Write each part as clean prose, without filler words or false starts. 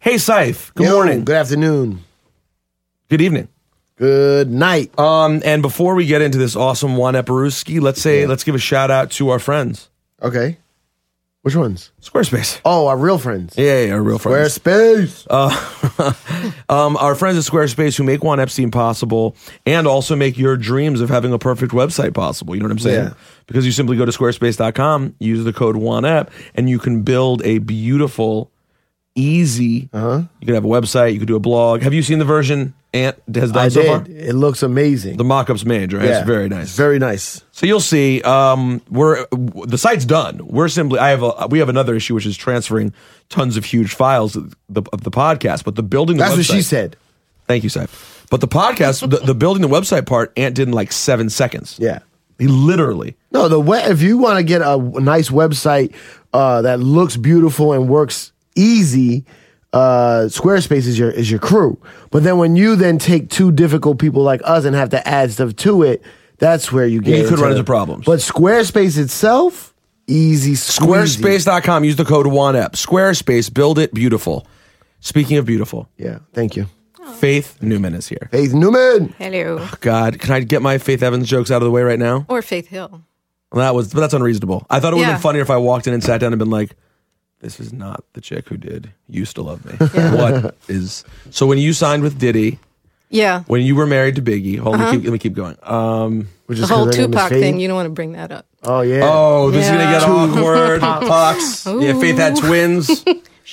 Hey, Scythe. Good morning. Good afternoon. Good evening. Good night. And before we get into this awesome Juan Eparuski, let's give a shout out to our friends. Okay. Which ones? Squarespace. Oh, our real friends. Yeah, our real friends. Squarespace. Our friends at Squarespace who make Juan Epstein possible and also make your dreams of having a perfect website possible. You know what I'm saying? Yeah. Because you simply go to squarespace.com, use the code OneEp, and you can build a beautiful, easy, you can have a website, you could do a blog. Have you seen the version Ant has done so far? It looks amazing. The mock-up's made, right? Yeah. It's very nice. It's very nice. So you'll see. The site's done. We have another issue which is transferring tons of huge files of the podcast. But the building the That's website, what she said. Thank you, Seth. But the podcast, the building the website part, Ant did in like 7 seconds. Yeah. He literally. No, if you want to get a nice website that looks beautiful and works easy, Squarespace is your crew. But then when you then take two difficult people like us and have to add stuff to it, that's where you get. You could run into problems. But Squarespace itself, easy. Squarespace.com. Use the code OneEp. Squarespace. Build it beautiful. Speaking of beautiful, Yeah, thank you. Faith Newman is here. Faith Newman. Hello. God, can I get my Faith Evans jokes out of the way right now? Or Faith Hill. But that's unreasonable. I thought it would have Yeah. been funnier if I walked in and sat down and been like, this is not the chick who did Used to Love Me. What is... So when you signed with Diddy, Yeah. when you were married to Biggie, let me keep going. Which The is whole 'cause her name is Tupac Faith. thing, you don't want to bring that up. Oh yeah. Oh, this is going to Yeah. get awkward. Pops. Yeah, Faith had twins.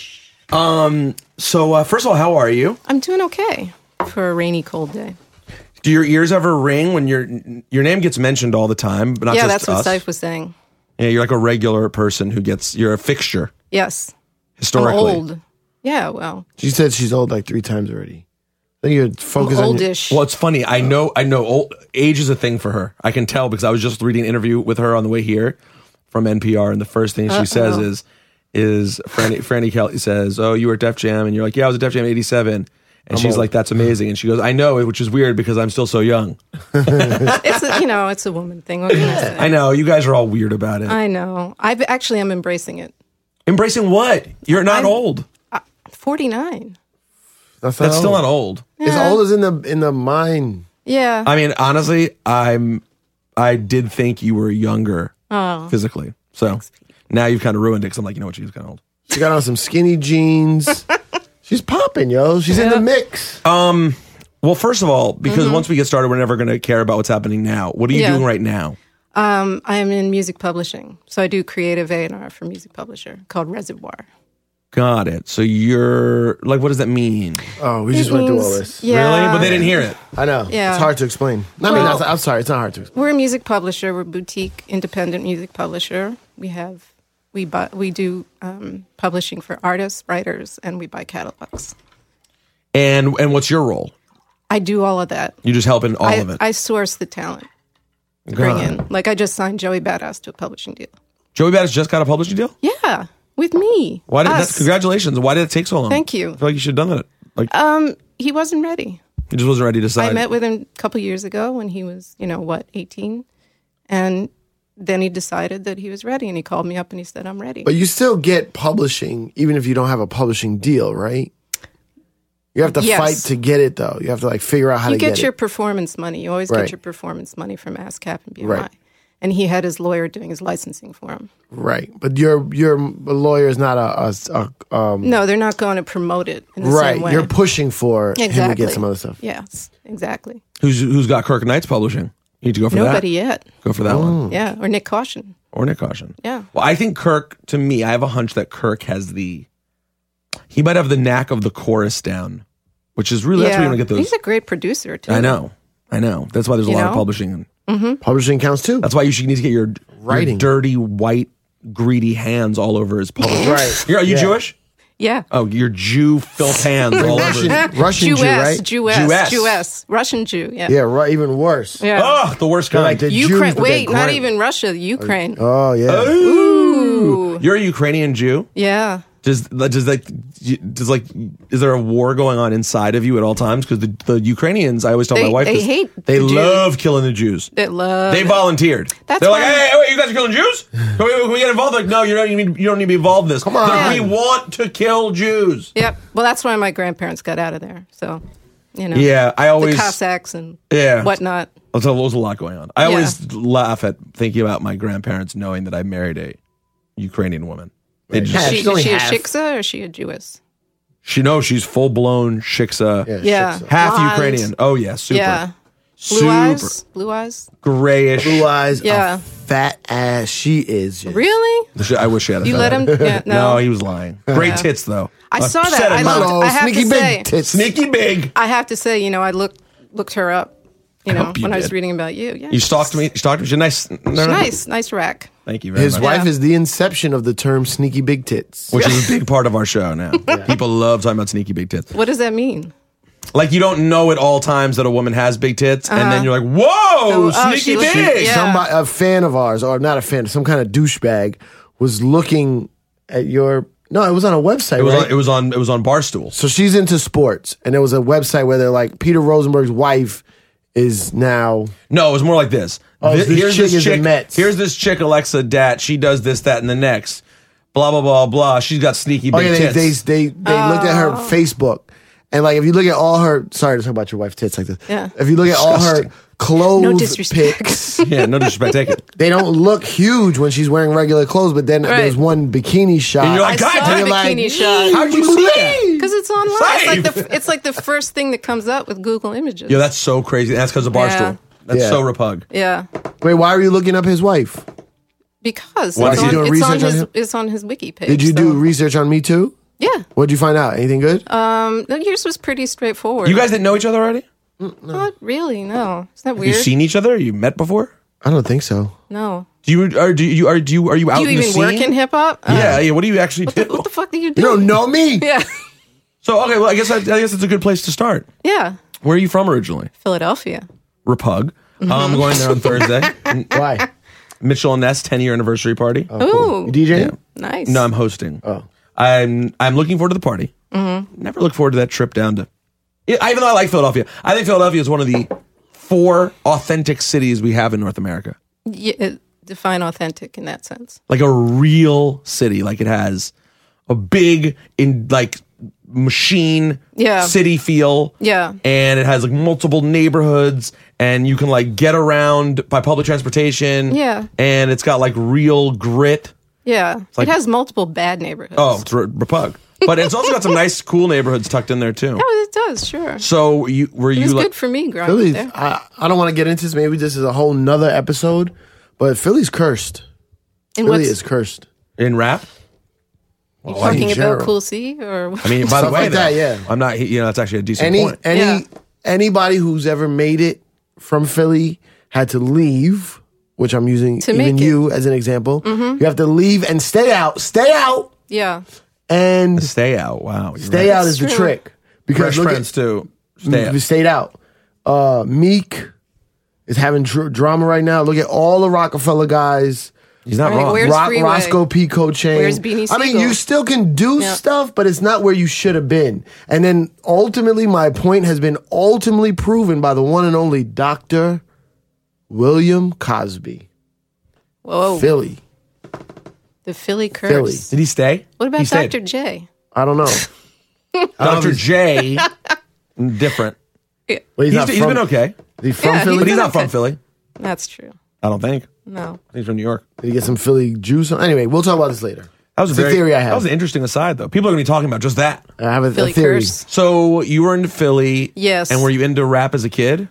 So first of all, how are you? I'm doing okay for a rainy, cold day. Do your ears ever ring when your name gets mentioned all the time, but not Yeah, just that's what us? Syfe was saying. Yeah, you're like a regular person you're a fixture Yes. historically. I'm old. Yeah, well, She said she's old like 3 times already. I think you're focused on your, oldish. Well, it's funny. I know. Old age is a thing for her. I can tell because I was just reading an interview with her on the way here from NPR, and the first thing she says is Franny Kelly says, "Oh, you were at Def Jam," and you're like, "Yeah, I was at Def Jam '87," and she's old. like, "That's amazing," and she goes, "I know," which is weird because I'm still so young. It's a woman thing. What can I say? I know you guys are all weird about it. I know. I actually am embracing it. Embracing what? You're not old. 49. That's Still old. not old. It's old as in the mind. Yeah. I mean, honestly, I did think you were younger physically. So now you've kind of ruined it because I'm like, you know what, she's kind of old. She got on some skinny jeans. She's popping, yo. She's in the mix. Well, first of all, because once we get started, we're never going to care about what's happening now. What are you doing right now? I am in music publishing. So I do creative A&R for music publisher called Reservoir. Got it. So you're like, what does that mean? Oh, we just went through all this. Yeah. Really? But they didn't hear it. I know. Yeah. It's hard to explain. Well- I'm sorry. It's not hard to explain. We're a music publisher. We're a boutique, independent music publisher. We do publishing for artists, writers, and we buy catalogs. And what's your role? I do all of that. You just help in all of it. I source the talent to bring in. Like I just signed Joey Badass to a publishing deal. Joey Badass just got a publishing deal? Yeah, with me. Why did Us. congratulations. Why did it take so long? Thank you. I feel like you should have done that. Like He wasn't ready. he just wasn't ready to sign. I met with him a couple years ago when he was, 18, and then he decided that he was ready, and he called me up and he said, "I'm ready." But you still get publishing even if you don't have a publishing deal, right? You have to Yes. fight to get it, though. You have to figure out how You to get get your it. performance money. You always Right. get your performance money from ASCAP and BMI. Right. And he had his lawyer doing his licensing for him. Right, but your lawyer is not No, they're not going to promote it in the right. same way. You're pushing for him to Exactly. get some other stuff. Yes, exactly. Who's got Kirk Knights Publishing? You need to go for Nobody that. yet. Go for that one. Yeah, or Nick Caution. Or Nick Caution. Yeah. Well, I think Kirk, to me, I have a hunch that Kirk has he might have the knack of the chorus down, which is really, that's where you want to get those. He's a great producer, too. I know. That's why there's a lot of publishing. Publishing counts too. That's why you need to get your Writing. dirty, white, greedy hands all over his publishing. Right. Are you Yeah. Jewish? Yeah. Oh, your Jew filth hands all over. Russian Jew, right? Jewess. Russian Jew, yeah. Yeah, right. Even worse. Yeah. Oh, the worst They're kind. like the Ukraine. Jews, but Wait, they're not great. even Russia, Ukraine. Oh yeah. Ooh. You're a Ukrainian Jew? Yeah. Does is there a war going on inside of you at all times? Because the Ukrainians, I always tell my wife, they this, hate they the Jews. love killing the Jews. They love. They volunteered. They're like, why- hey, wait, you guys are killing Jews? Can we get involved? Like, no, you don't need to be involved in this. Come on. Like, we want to kill Jews. Yep. Well, that's why my grandparents got out of there. So, Yeah, I always the Cossacks and whatnot. So there's a lot going on. I always laugh at thinking about my grandparents knowing that I married a Ukrainian woman. It Yeah, just, she's Is only she a half. Shiksa or is she a Jewess? she's full blown Shiksa, Yeah. Shiksa. half Blonde. Ukrainian. Oh yeah, super. Yeah. Super Blue eyes. grayish. Blue eyes, Yeah. a fat ass. She is. Really? I wish she had a You fat let him? head. Yeah, No, no. he was lying. Great tits though. I saw Said that. it, I Mom. looked. I have sneaky to big say. tits. Sneaky big. I have to say. I looked her up. hope you when I was did. reading about you. Yeah. You stalked me. She's nice. Nice rack. Thank you very His much. wife Yeah. is the inception of the term sneaky big tits. Which is a big part of our show now. People love talking about sneaky big tits. What does that mean? Like you don't know at all times that a woman has big tits, and then you're like, "Whoa, oh, sneaky she was- big!" yeah. Somebody, a fan of ours, or not a fan, some kind of douchebag, was looking at your. No, it was on a website. It was right? on Barstool. So she's into sports, and there was a website where they're like, Peter Rosenberg's wife is now. No, it was more like this. Oh, this chick is the Mets. Here's this chick, Alexa Dat. She does this, that, and the next. Blah blah blah blah. She's got sneaky Oh big yeah, tits. they looked at her Facebook, and like if you look at all her. Sorry to talk about your wife's tits like this. Yeah. If you look at all her Disgusting. clothes No disrespect. pics, Yeah, no disrespect. Take it. they don't look huge when she's wearing regular clothes. But then Right. there's one bikini shot. And you're like, I God, saw damn, a you're like, bikini shot. How'd you see that? Because it's online. Same. It's like the first thing that comes up with Google Images. Yeah, that's so crazy. That's because of Barstool. Yeah. That's Yeah. so repug. Yeah. Wait, why are you looking up his wife? Because Why is he doing research on him? it's on his wiki page. Did you do so- research on Me Too? Yeah. What'd you find out? Anything good? No, yours was pretty straightforward. You guys didn't know each other already? Not really. No. Isn't that Have weird? you seen each other? You met before? I don't think so. No. Do you out Do you in the even scene? work in hip hop? Yeah. What do you actually do? What the fuck do you do? You don't know me. Yeah. So okay, well I guess it's a good place to start. Yeah. Where are you from originally? Philadelphia. Repug. I'm going there on Thursday. Why? Mitchell and Ness 10-year anniversary party. Ooh. You DJing? Nice. No, I'm hosting. Oh. I'm looking forward to the party. Never look forward to that trip down to. Even though I like Philadelphia, I think Philadelphia is one of the 4 authentic cities we have in North America. Yeah, define authentic in that sense. Like a real city. Like it has a big machine Yeah. city feel. Yeah. And it has like multiple neighborhoods and you can like get around by public transportation. Yeah. And it's got like real grit. Yeah. like- it has multiple bad neighborhoods. Oh, it's Repug. But it's also got some nice cool neighborhoods tucked in there too. Oh, it does, sure. So It was good for me growing Philly's, up there. I don't want to get into this. Maybe this is a whole nother episode, but Philly's cursed. And Philly what's is cursed. in rap? you in talking about general. Cool C or I mean, by the Stuff way, like that, though, yeah. I'm not. That's actually a decent point. Yeah. Anybody who's ever made it from Philly had to leave, which I'm using To even make it. you as an example. You have to leave and stay out, yeah. and Stay out. Wow. You're stay right. out is the true. trick. Because Fresh look Prince too. at, Stay out. we stayed out. Meek is having drama right now. Look at all the Rockefeller guys. He's not Right, wrong. where's Freeway? Roscoe P. Chain. Where's Beanie I mean, Siegel? you still can do Yeah. stuff, but it's not where you should have been. And then ultimately, my point has been ultimately proven by the one and only Dr. William Cosby. Whoa. Philly. The Philly curse. Philly. Did he stay? What about He stayed. Dr. J? I don't know. Dr. J? Different. But he's He's been okay, Is he from Yeah, Philly? but he's been not from okay. Philly. That's true. I don't think. No. He's from New York. Did he get some Philly juice? Anyway, we'll talk about this later. That was It's a a very, theory I That have. was an interesting aside, though. People are going to be talking about just that. I have a Philly theory. curse. So you were into Philly, Yes. and were you into rap as a kid?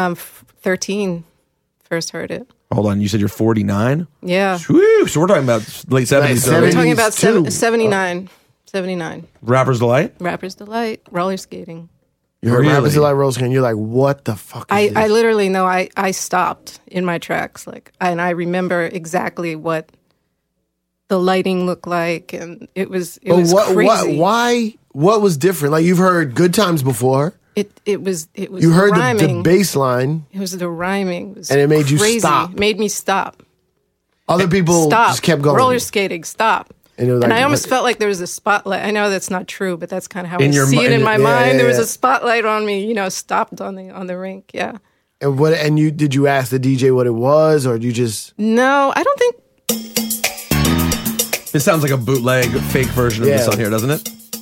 13. First heard it. Hold on, you said you're 49. Yeah. Woo! So we're talking about late 70s. Like We're early 70s. talking about too. 79. 79. Rappers Delight. Rapper's Delight. Roller skating. You heard Really? Rappers Delight Rose and you're like, what the fuck is I this? literally know I stopped in my tracks, and I remember exactly what the lighting looked like, and it was crazy. Why? What was different? Like you've heard Good Times before. It was You heard the rhyming. bass line. It was the rhyming. It was And it made you crazy. stop. Made me stop. Other people Stop. just kept going. Roller skating. Stop. And I almost felt like there was a spotlight. I know that's not true, but that's kind of how I see it in my mind. There was a spotlight on me, stopped on the rink. Yeah. And did you ask the DJ what it was, or did you just? No, I don't think. This sounds like a bootleg, fake version of this on here, doesn't it?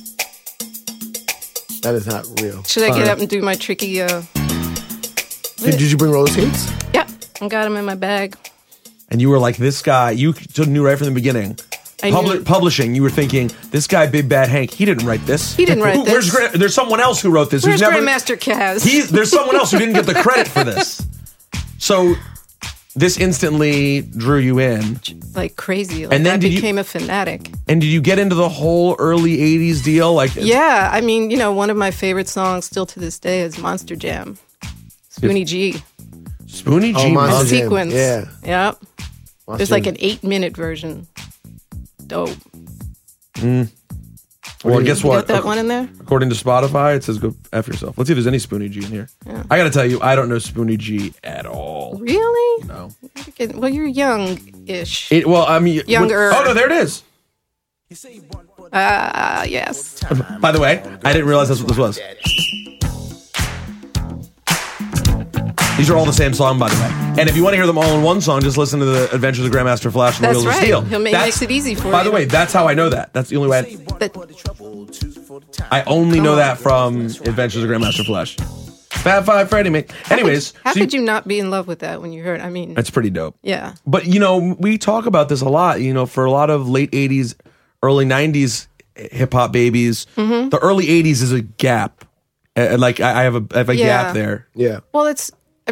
That is not real. Should I get up and do my tricky? Did you bring roller skates? Yeah, I got them in my bag. And you were like, this guy. You knew right from the beginning. Publishing, you were thinking, this guy, Big Bad Hank, he didn't write this. He didn't write this. There's someone else who wrote this. Where's Grandmaster Caz? There's someone else who didn't get the credit for this. So this instantly drew you in. Like crazy. Like, and then I became a fanatic. And did you get into the whole early 80s deal? Yeah, I mean, one of my favorite songs still to this day is Monster Jam. Spoonie G. Spoonie G. Monster Sequence. Yeah. Yep. There's like an 8-minute version. Dope. Well, guess what? You got that one in there? According to Spotify, it says go F yourself. Let's see if there's any Spoonie G in here. Yeah. I got to tell you, I don't know Spoonie G at all. Really? No. Well, you're young-ish. Younger. Oh, no, there it is. Yes. By the way, I didn't realize that's what this was. These are all the same song, by the way. And if you want to hear them all in one song, just listen to the Adventures of Grandmaster Flash and the Wheels of Steel. He makes it easy for you. By the way, that's how I know that. That's the only way I only know that from Adventures of Grandmaster Flash. Fab Five Freddy, mate. Anyways. How could you not be in love with that when you heard it? I mean. That's pretty dope. Yeah. But, we talk about this a lot. For a lot of late 80s, early 90s hip-hop babies, the early 80s is a gap. Like, I have a gap there. Yeah. Well, it's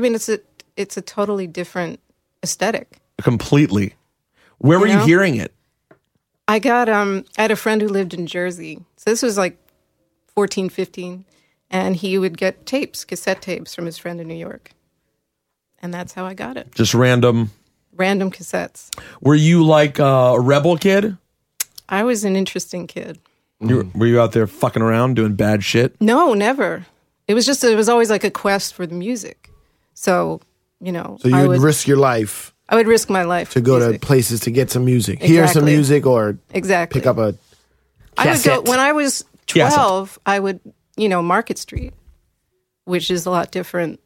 a totally different aesthetic. Completely. Where were you hearing it? I had a friend who lived in Jersey. So this was like 14, 15. And he would get cassette tapes from his friend in New York. And that's how I got it. Just random cassettes. Were you like a rebel kid? I was an interesting kid. Were you out there fucking around doing bad shit? No, never. It was always like a quest for the music. So, So you would risk your life. I would risk my life to go to places to get some music, exactly. Hear some music, or pick up a cassette. I would go when I was 12. I would, Market Street, which was a lot different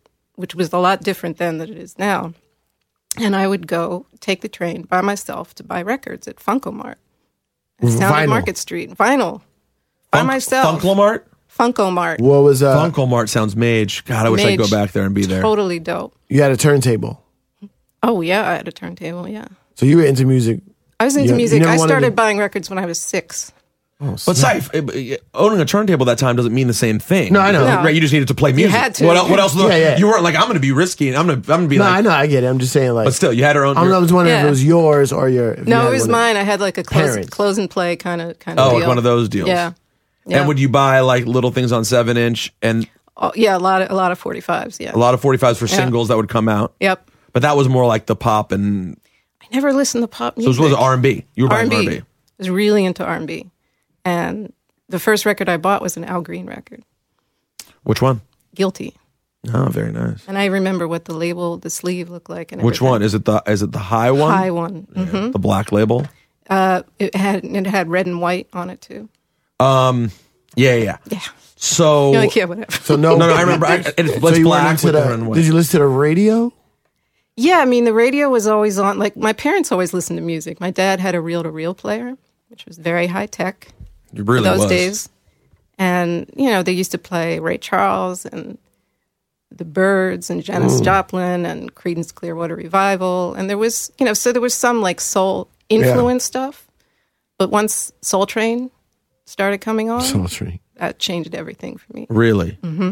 then than it is now. And I would go take the train by myself to buy records at Funko-Mart. Vinyl. Market Street, vinyl, by myself. Funko-Mart. Funko-Mart. What was Funko-Mart sounds mage. God, I wish I'd go back there and be there. Totally dope. You had a turntable. Oh yeah, I had a turntable. Yeah. So you were into music. I was into music. I started buying records when I was 6. Oh, but Saif, owning a turntable that time doesn't mean the same thing. No, I know. Right, you just needed to play music. You had to. What else? Yeah. You weren't like, I'm going to be risky, and I'm going to be no, like. I know, I get it. I'm just saying, like. But still, you had her own. I was wondering if it was yours or your. No, it was mine. I had like a close and play kind of deal. Like one of those deals. Yeah. And would you buy like little things on 7-inch and? Oh, yeah, a lot of 45s. Yeah. A lot of 45s for singles that would come out. Yep. But that was more like the pop and. I never listened to pop music. So it was R&B. You were buying R&B. I was really into R&B, and the first record I bought was an Al Green record. Which one? Guilty. Oh, very nice. And I remember what the sleeve looked like. And which one? Is it the high one? High one. Mm-hmm. The black label? It had red and white on it too. Yeah. Yeah. So yeah, whatever. So no, I remember. It's black with the red and white. Did you listen to the radio? Yeah, I mean the radio was always on. Like my parents always listened to music. My dad had a reel-to-reel player, which was very high tech. It really for those was. days. And they used to play Ray Charles and the Byrds and Janis Joplin and Creedence Clearwater Revival, and there was so there was some like soul influence stuff. But once Soul Train started coming on, that changed everything for me. Really? Mm-hmm.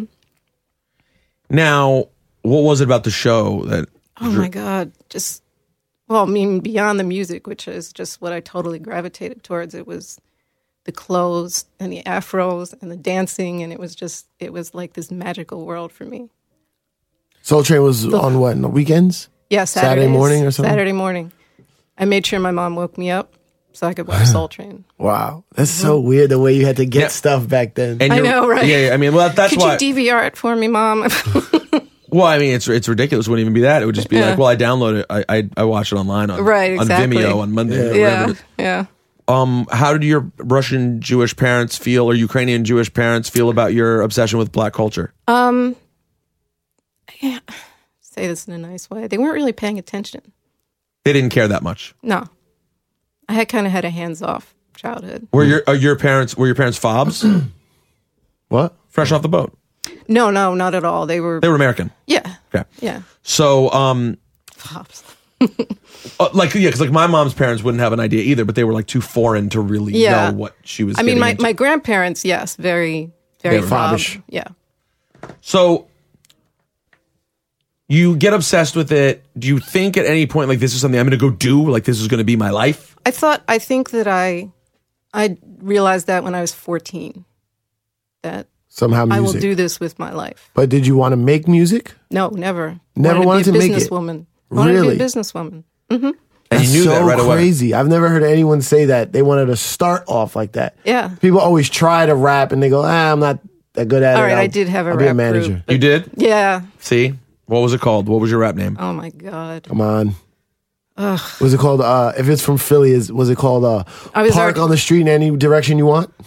Now, what was it about the show that? Oh my God! Beyond the music, which is just what I totally gravitated towards. It was the clothes and the afros and the dancing, and it was like this magical world for me. Soul Train was on what, on the weekends? Yeah, Saturday morning or something? Saturday morning. I made sure my mom woke me up so I could watch Soul Train. Wow. That's so weird the way you had to get stuff back then. I know, right? Yeah, I mean, well, that's why. Could you DVR it for me, Mom? Well, I mean, it's ridiculous. It wouldn't even be that. It would just be like, well, I download it. I watch it online on exactly. Vimeo on Monday. Yeah. How did your Russian Jewish parents feel, or Ukrainian Jewish parents feel about your obsession with black culture? Yeah, say this in a nice way. They weren't really paying attention. They didn't care that much. No, I had kind of had a hands-off childhood. Were your parents fobs? What? Fresh off the boat? No, not at all. They were American. yeah, Okay. yeah. So, Pops. because like my mom's parents wouldn't have an idea either, but they were like too foreign to really Yeah. know what she was. I mean, getting into. my grandparents, yes, very, very were fobbish. Yeah. So you get obsessed with it. Do you think at any point like this is something I'm going to go do? Like this is going to be my life? I think that I realized that when I was 14, that Somehow music. I will do this with my life. But did you want to make music? No, never. Never wanted to be a make it? businesswoman. Wanted to Really? be a businesswoman. And That's you knew so that right away. crazy. I've never heard anyone say that they wanted to start off like that. Yeah. People always try to rap and they go, I'm not that good at All it. right, I did have a I'll be a rap manager. group. You did? Yeah. See? What was it called? What was your rap name? Oh my God. Come on. Was it called? If it's from Philly, was it called I was Park already- on the Street in any direction you want?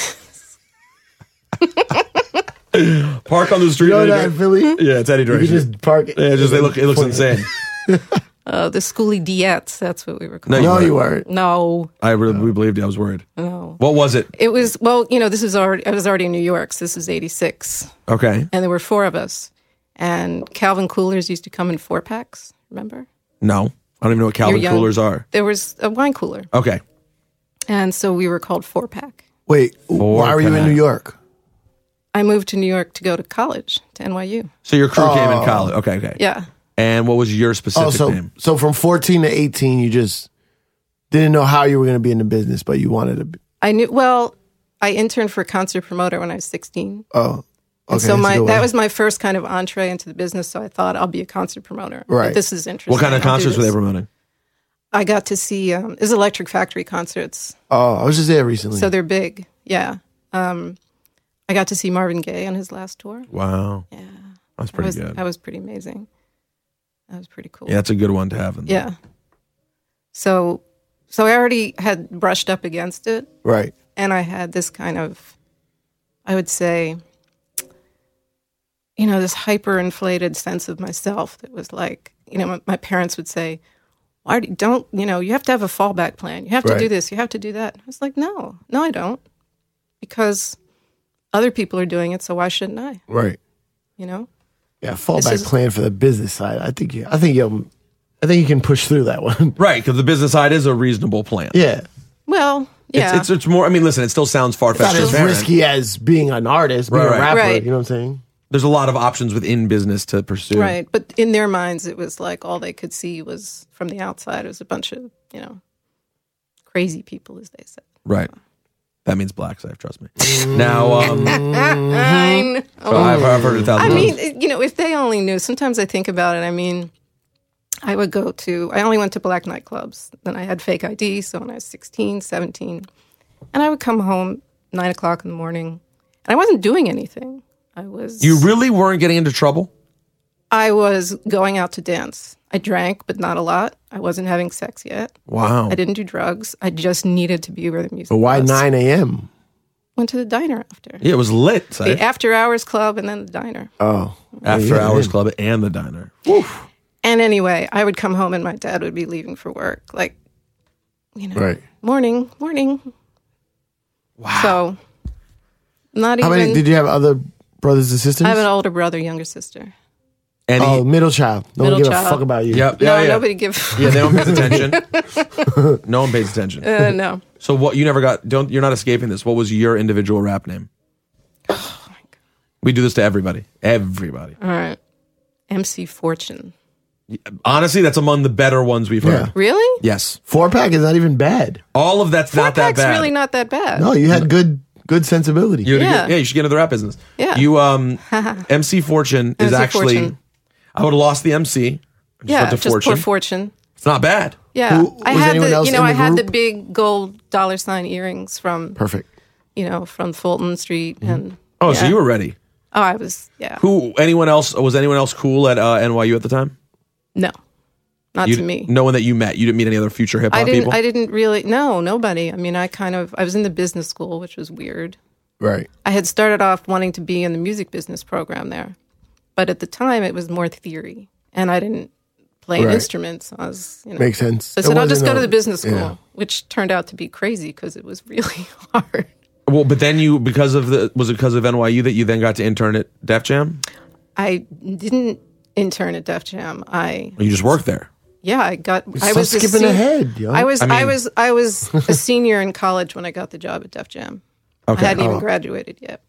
Park on the street. You know that in Philly? Yeah, it's any You can direction. just park. Yeah, just it looks insane. The Schoolie Diets, that's what we were No, called. No, weren't. you weren't. No, We believed you. I was worried. no. What was it? It was, well, this is already, I was already in New York, so this is 86. Okay. And there were 4 of us. And Calvin Coolers used to come in 4-packs, remember? No. I don't even know what Calvin young. coolers are. There was a wine cooler. Okay. And so we were called 4-pack. Wait, why were you in Four-pack. New York? I moved to New York to go to college, to NYU. So your crew came in college. Okay. Yeah. And what was your specific name? So from 14 to 18, you just didn't know how you were going to be in the business, but you wanted to be. I knew, well, I interned for a concert promoter when I was 16. Oh, okay. And so that's a good that one. was my first kind of entree into the business. So I thought I'll be a concert promoter. Right. Like, this is interesting. What kind of I'll do concerts were they this. promoting? I got to see, it was Electric Factory concerts. Oh, I was just there recently. So they're big. Yeah. I got to see Marvin Gaye on his last tour. Wow. Yeah. That's pretty good. That was pretty amazing. That was pretty cool. Yeah, that's a good one to have. Yeah. So I already had brushed up against it, right. and I had this kind of, I would say, this hyperinflated sense of myself that was like, my parents would say, "Why you have to have a fallback plan. You have to Right. do this. You have to do that." I was like, no, I don't, because other people are doing it, so why shouldn't I? Right. Yeah, fallback is- plan for the business side. I think you can push through that one. Right, because the business side is a reasonable plan. Yeah. Well, yeah. It's more, I mean, listen, it still sounds Not far-fetched. as and risky as being an artist, being Right, a right. rapper. Right. You know what I'm saying? There's a lot of options within business to pursue. Right. But in their minds, it was like all they could see was from the outside. It was a bunch of, crazy people, as they said. Right. That means black safe, trust me. Now, Fine. I've heard it 1,000 I times. mean, if they only knew, sometimes I think about it. I mean, I only went to black nightclubs. Then I had fake ID. So when I was 16, 17, and I would come home 9 o'clock in the morning, and I wasn't doing anything. You really weren't getting into trouble? I was going out to dance. I drank, but not a lot. I wasn't having sex yet. Wow. I didn't do drugs. I just needed to be where the music But why was. 9 a.m.? Went to the diner after. Yeah, it was lit. The Safe. after hours club and then the diner. Oh. After Yeah. Hours Club and the diner. And anyway, I would come home and my dad would be leaving for work. Like, Right. morning. Wow. So, not How even. many did you have other brothers and sisters? I have an older brother, younger sister. And Oh, middle child. No one Middle give child. a fuck about you. Yep. No, Yeah. nobody gives. Yeah, they don't pay attention. No one pays attention. No. So what you never got, you're not escaping this. What was your individual rap name? Oh my God. We do this to everybody. Everybody. All right. MC Fortune. Honestly, that's among the better ones we've heard. Yeah. Really? Yes. 4-pack is not even bad. All of that's not that Four-pack's bad. really not that bad. No, you had good sensibility. Yeah. You should get into the rap business. Yeah. You MC Fortune is MC actually Fortune. I would have lost the MC. Yeah, went to just Fortune. poor Fortune. It's not bad. Yeah. Who- I was had anyone else in the I had the group? big gold $sign earrings from, Perfect. from Fulton Street. And Oh, so yeah. you were ready. Oh, I was, yeah. Was anyone else cool at NYU at the time? No. Not to me. No one that you met. You didn't meet any other future hip hop people? I didn't really, no, nobody. I mean, I was in the business school, which was weird. Right. I had started off wanting to be in the music business program there. But at the time, it was more theory. And I didn't play instruments. I was, Makes sense. So I said, I'll just go to the business school, which turned out to be crazy because it was really hard. Well, but then was it because of NYU that you then got to intern at Def Jam? I didn't intern at Def Jam. You just worked there? Yeah, I was skipping ahead, yo. I was a senior in college when I got the job at Def Jam. Okay. I hadn't even graduated yet.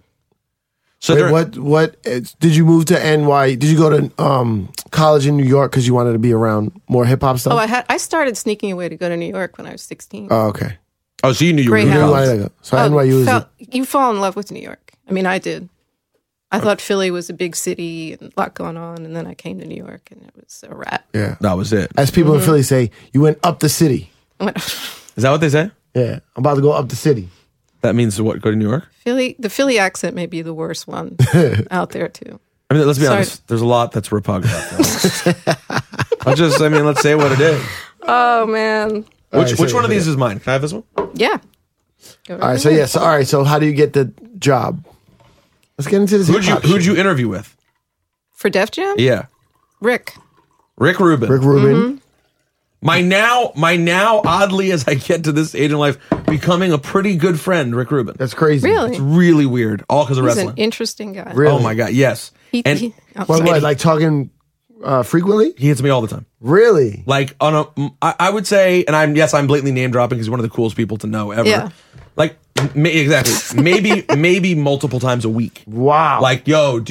So what did you move to NY? Did you go to college in New York because you wanted to be around more hip hop stuff? Oh, I started sneaking away to go to New York when I was 16. Oh, okay. Oh, so you knew you were going Greyhound. to So NYU is you fall in love with New York. I mean, I did. I thought Philly was a big city and a lot going on, and then I came to New York, and it was a wrap. Yeah, that was it. As people in Philly say, you went up the city. Is that what they say? Yeah, I'm about to go up the city. That means what? Go to New York? The Philly accent may be the worst one out there too. I mean, let's be honest. There's a lot that's repugnant about that. Let's say what it is. Oh man. Which one of these is mine? Can I have this one? Yeah. All right. So how do you get the job? Let's get into this. Who'd you interview with? For Def Jam? Yeah. Rick Rubin. Mm-hmm. My now, oddly, as I get to this age in life, becoming a pretty good friend, Rick Rubin. That's crazy. Really? It's really weird. All because of He's wrestling. an interesting guy. Really? Oh my God, yes. What, like talking frequently? He hits me all the time. Really? Like I would say, and I'm blatantly name dropping because he's one of the coolest people to know ever. Yeah. Like exactly, maybe multiple times a week. Wow. Like, yo,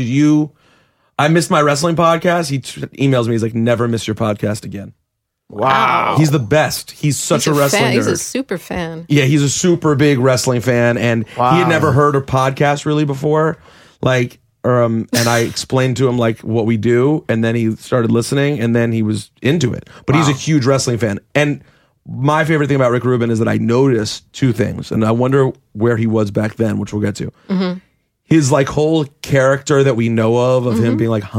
I missed my wrestling podcast. He emails me. He's like, never miss your podcast again. Wow. He's the best. He's such a wrestling nerd. He's a super fan. Yeah, he's a super big wrestling fan, and he had never heard a podcast really before. Like, and I explained to him like what we do, and then he started listening, and then he was into it. But he's a huge wrestling fan. And my favorite thing about Rick Rubin is that I noticed two things, and I wonder where he was back then, which we'll get to. Mm-hmm. His like whole character that we know of him being like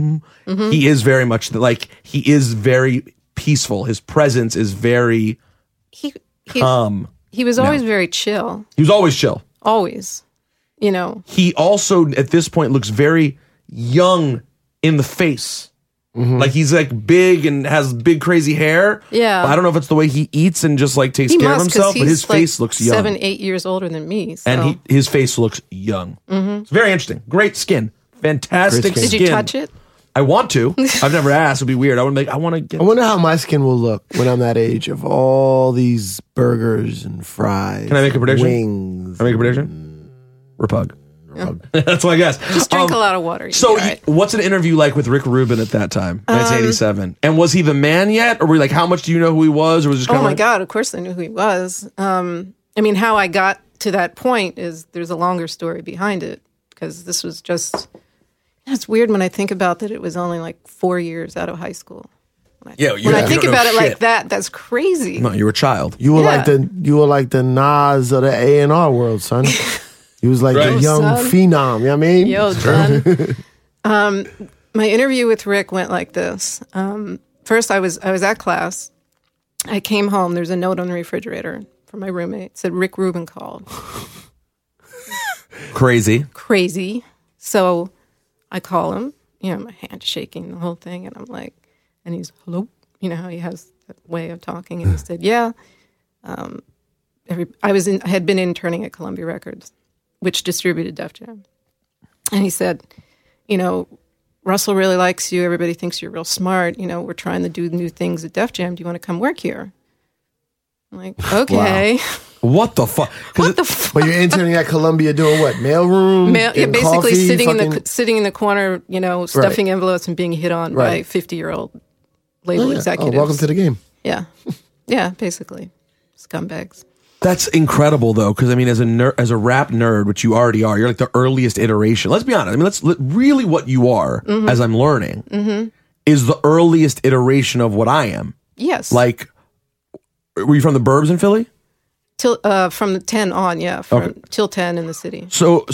he is very much he is very peaceful. His presence is very calm. He was always very chill. He was always chill. Always. You know. He also at this point looks very young in the face. Mm-hmm. Like he's like big and has big crazy hair. Yeah. But I don't know if it's the way he eats and just like takes care of himself, but his face looks young. 7-8 years older than me. So. And his face looks young. Mm-hmm. It's very interesting. Great skin. Fantastic skin. Did you touch it? I want to. I've never asked. It'd be weird. I want to get. I wonder how my skin will look when I'm that age of all these burgers and fries. Can I make a prediction? Wings. Can I make a prediction? Repug. That's my guess. Just drink a lot of water. So, what's an interview like with Rick Rubin at that time, 1987? And was he the man yet, or were you like, how much do you know who he was, or was it just kind of? Oh my God! Of course, I knew who he was. I mean, how I got to that point is there's a longer story behind it because this was just. It's weird when I think about that. It was only like 4 years out of high school. When I think about it like that, that's crazy. No, you were a child. You were like the Nas of the A&R world, son. He was like the young phenom. You know what I mean? Yo, son. My interview with Rick went like this. First, I was at class. I came home. There's a note on the refrigerator from my roommate. It said Rick Rubin called. Crazy. So I call him. You know, my hand shaking, the whole thing, and I'm like, and he's hello. You know how he has that way of talking, and he said, yeah. I had been interning at Columbia Records, which distributed Def Jam. And he said, you know, Russell really likes you. Everybody thinks you're real smart. You know, we're trying to do new things at Def Jam. Do you want to come work here? I'm like, okay. Wow. What the fuck? But you're interning at Columbia doing what? Mailroom? Basically coffee, sitting in the corner, you know, stuffing envelopes and being hit on by 50-year-old label executives. Welcome to the game. Yeah. Yeah, basically. Scumbags. That's incredible, though, because I mean, as a rap nerd, which you already are, you're like the earliest iteration. Let's be honest. I mean, really what you are, as I'm learning, is the earliest iteration of what I am. Yes. Like, were you from the burbs in Philly? Till from the 10 on, yeah, till 10 in the city. So,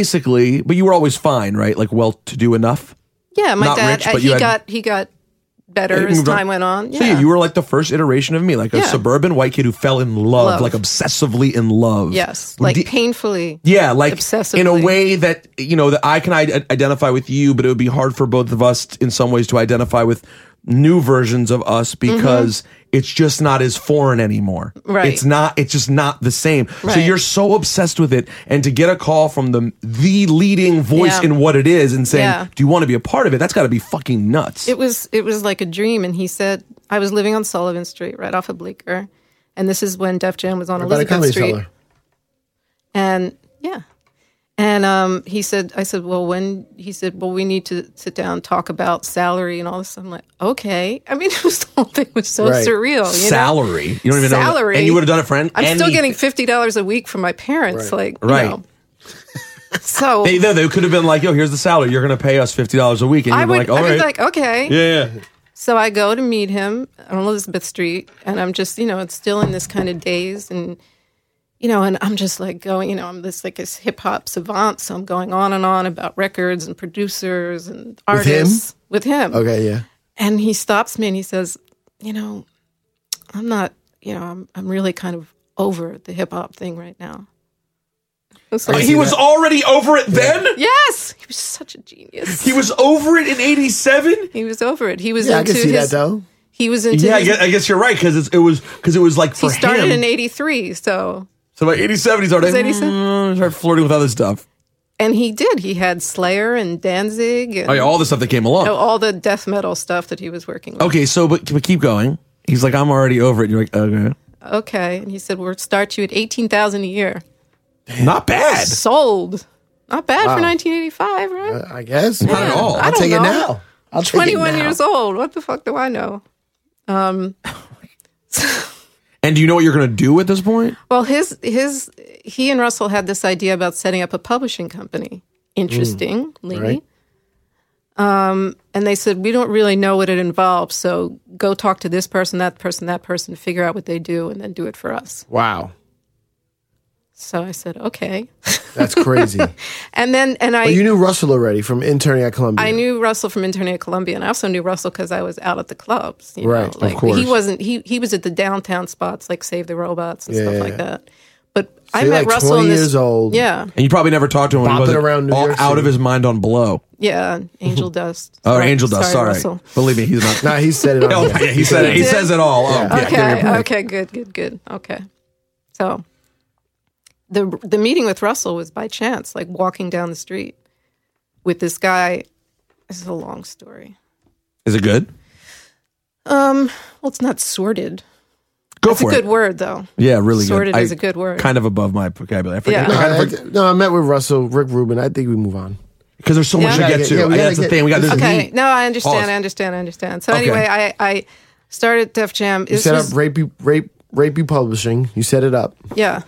but you were always fine, right? Like, well-to-do enough. Yeah, my Not dad. rich, but he got better as time went on. So you were like the first iteration of me, like a suburban white kid who fell in love, like obsessively in love. Yes, like painfully. Yeah, like obsessively. in a way that, that I can identify with you, but it would be hard for both of us in some ways to identify with new versions of us because it's just not as foreign anymore. Right. It's just not the same. Right. So you're so obsessed with it, and to get a call from the leading voice in what it is and saying, do you want to be a part of it? That's got to be fucking nuts. It was like a dream. And he said, I was living on Sullivan Street right off of Bleecker. And this is when Def Jam was on Elizabeth Street. Cellar. And And he said, I said, well, when? He said, well, we need to sit down and talk about salary and all this. I'm like, okay. I mean, the whole thing was so surreal. Salary. You don't even salary. know. And you would have done it for I'm still getting $50 a week from my parents. Right. Like, you know. So they could have been like, yo, here's the salary. You're going to pay us $50 a week. And you'd be like, all right. I'd be like, okay. Yeah. So I go to meet him on Elizabeth Street, and I'm just, it's still in this kind of daze, and and I'm just like going, I'm this like this hip hop savant, so I'm going on and on about records and producers and artists with him. Okay, yeah. And he stops me and he says, I'm not, I'm really kind of over the hip hop thing right now. Like, he was already over it then? Yes, he was such a genius. He was over it in '87. He was over it. He was into I can see that though. He was into. Yeah, I guess you're right because it was like for he started him. in '83, so by '87 he started flirting with other stuff. And he did. He had Slayer and Danzig and all the stuff that came along. All the death metal stuff that he was working with. Okay, so but keep going. He's like, I'm already over it. You're like, okay. Okay, and he said, we'll start you at $18,000 a year. Damn. Not bad. Sold. Not bad for 1985, right? I guess. Not at all. I'll take it now. I'll 21 years old. What the fuck do I know? And do you know what you're going to do at this point? Well, he and Russell had this idea about setting up a publishing company. Interestingly. Right. And they said, we don't really know what it involves, so go talk to this person, that person, figure out what they do, and then do it for us. Wow. So I said, okay. That's crazy. But you knew Russell already from interning at Columbia. I knew Russell from interning at Columbia, and I also knew Russell because I was out at the clubs. Right, Like, of course. He wasn't. He was at the downtown spots like Save the Robots and stuff like that. But so I met like Russell 20 in this, years old. Yeah, and you probably never talked to him when he was around New York out City. of his mind on Blow. yeah. Angel Dust. Oh, Angel Dust. Sorry. Russell. Believe me, he's not. Nah, he said it. On He said it. He says it all. Yeah. Oh, yeah. Okay. Good. Okay. So the meeting with Russell was by chance, like walking down the street with this guy. This is a long story. Is it good? Well, it's not sordid. Go It's a for good it. word, though. Yeah, really Sordid good. is a good word. Kind of above my vocabulary. I forget. Yeah. I met with Russell, Rick Rubin. I think we move on. Because there's so much to Yeah. get to. Yeah, we gotta That's the get- thing. We got this. Okay. No, I understand. Pause. I understand. So Okay. anyway, I started Def Jam. You set up Rapey Publishing. You set it up. Yeah.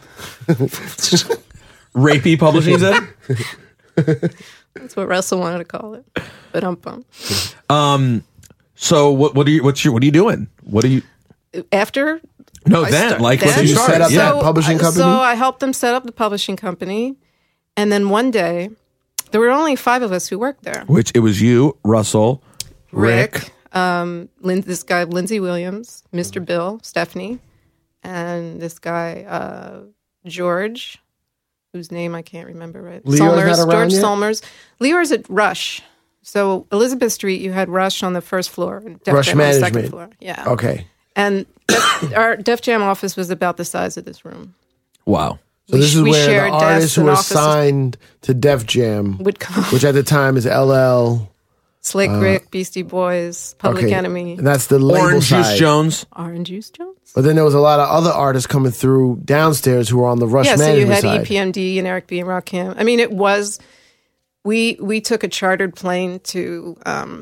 Rapey Publishing, is it? That's what Russell wanted to call it. But I'm bummed. So what are you doing? What are you? After No, I then start- like then- what did you You start? set up Yeah. that publishing company? So I helped them set up the publishing company. And then one day, there were only 5 of us who worked there. Which it was you, Russell, Rick. This guy, Lindsey Williams, Mr. Bill, Stephanie, and this guy, George, whose name I can't remember right. Leor's not around George yet? Solmers. Leor's at Rush. So Elizabeth Street, you had Rush on the first floor, and Def Rush Jam on the second Management. floor. Yeah. Okay. And our Def Jam office was about the size of this room. Wow. So this is we where the shared desks artists who and were offices. signed to Def Jam, Would come. which at the time is LL. Slick Rick, Beastie Boys, Public Okay. Enemy, And that's the label Orange side. Juice Jones. Orange Juice Jones. But then there was a lot of other artists coming through downstairs who were on the Rush Yeah, so you Management had side. EPMD and Eric B. and Rakim. I mean, it was. We took a chartered plane to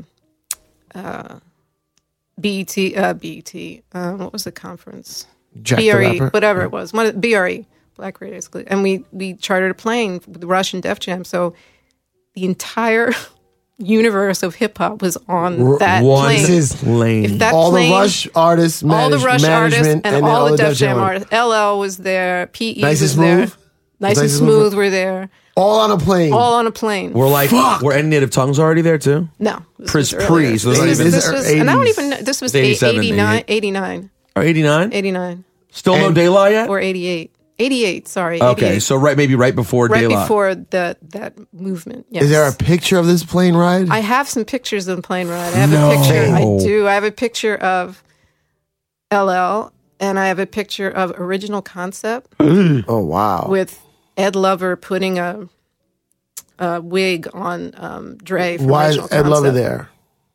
BET. What was the conference? Jack the BRE, Rapper? whatever it was. BRE, Black Radio Exclusive. And we chartered a plane with Rush and Def Jam. So the entire universe of hip hop was on that One plane. This is lane. If that all plane, the Rush artists, all the Rush artists, management, and then all the Def Def Jam artists. LL was there. PE Nice and was there. Smooth? Nice Nice and and Smooth? Smooth were there. All on a plane. all on a plane. Were any native tongues already there too? No, this Pre- was pre, earlier. so there's not This even- was, and I don't even know. This was 87, 89, 89, Or 89? 89, Still no daylight yet? or 88. 88, sorry. Okay, 88. so maybe right before right daylight. before that movement. Yes. Is there a picture of this plane ride? I have some pictures of the plane ride. I have a picture. I do. I have a picture of LL, and I have a picture of Original Concept Oh wow. with Ed Lover putting a wig on Dre. From Why is Original Ed Lover Concept. there?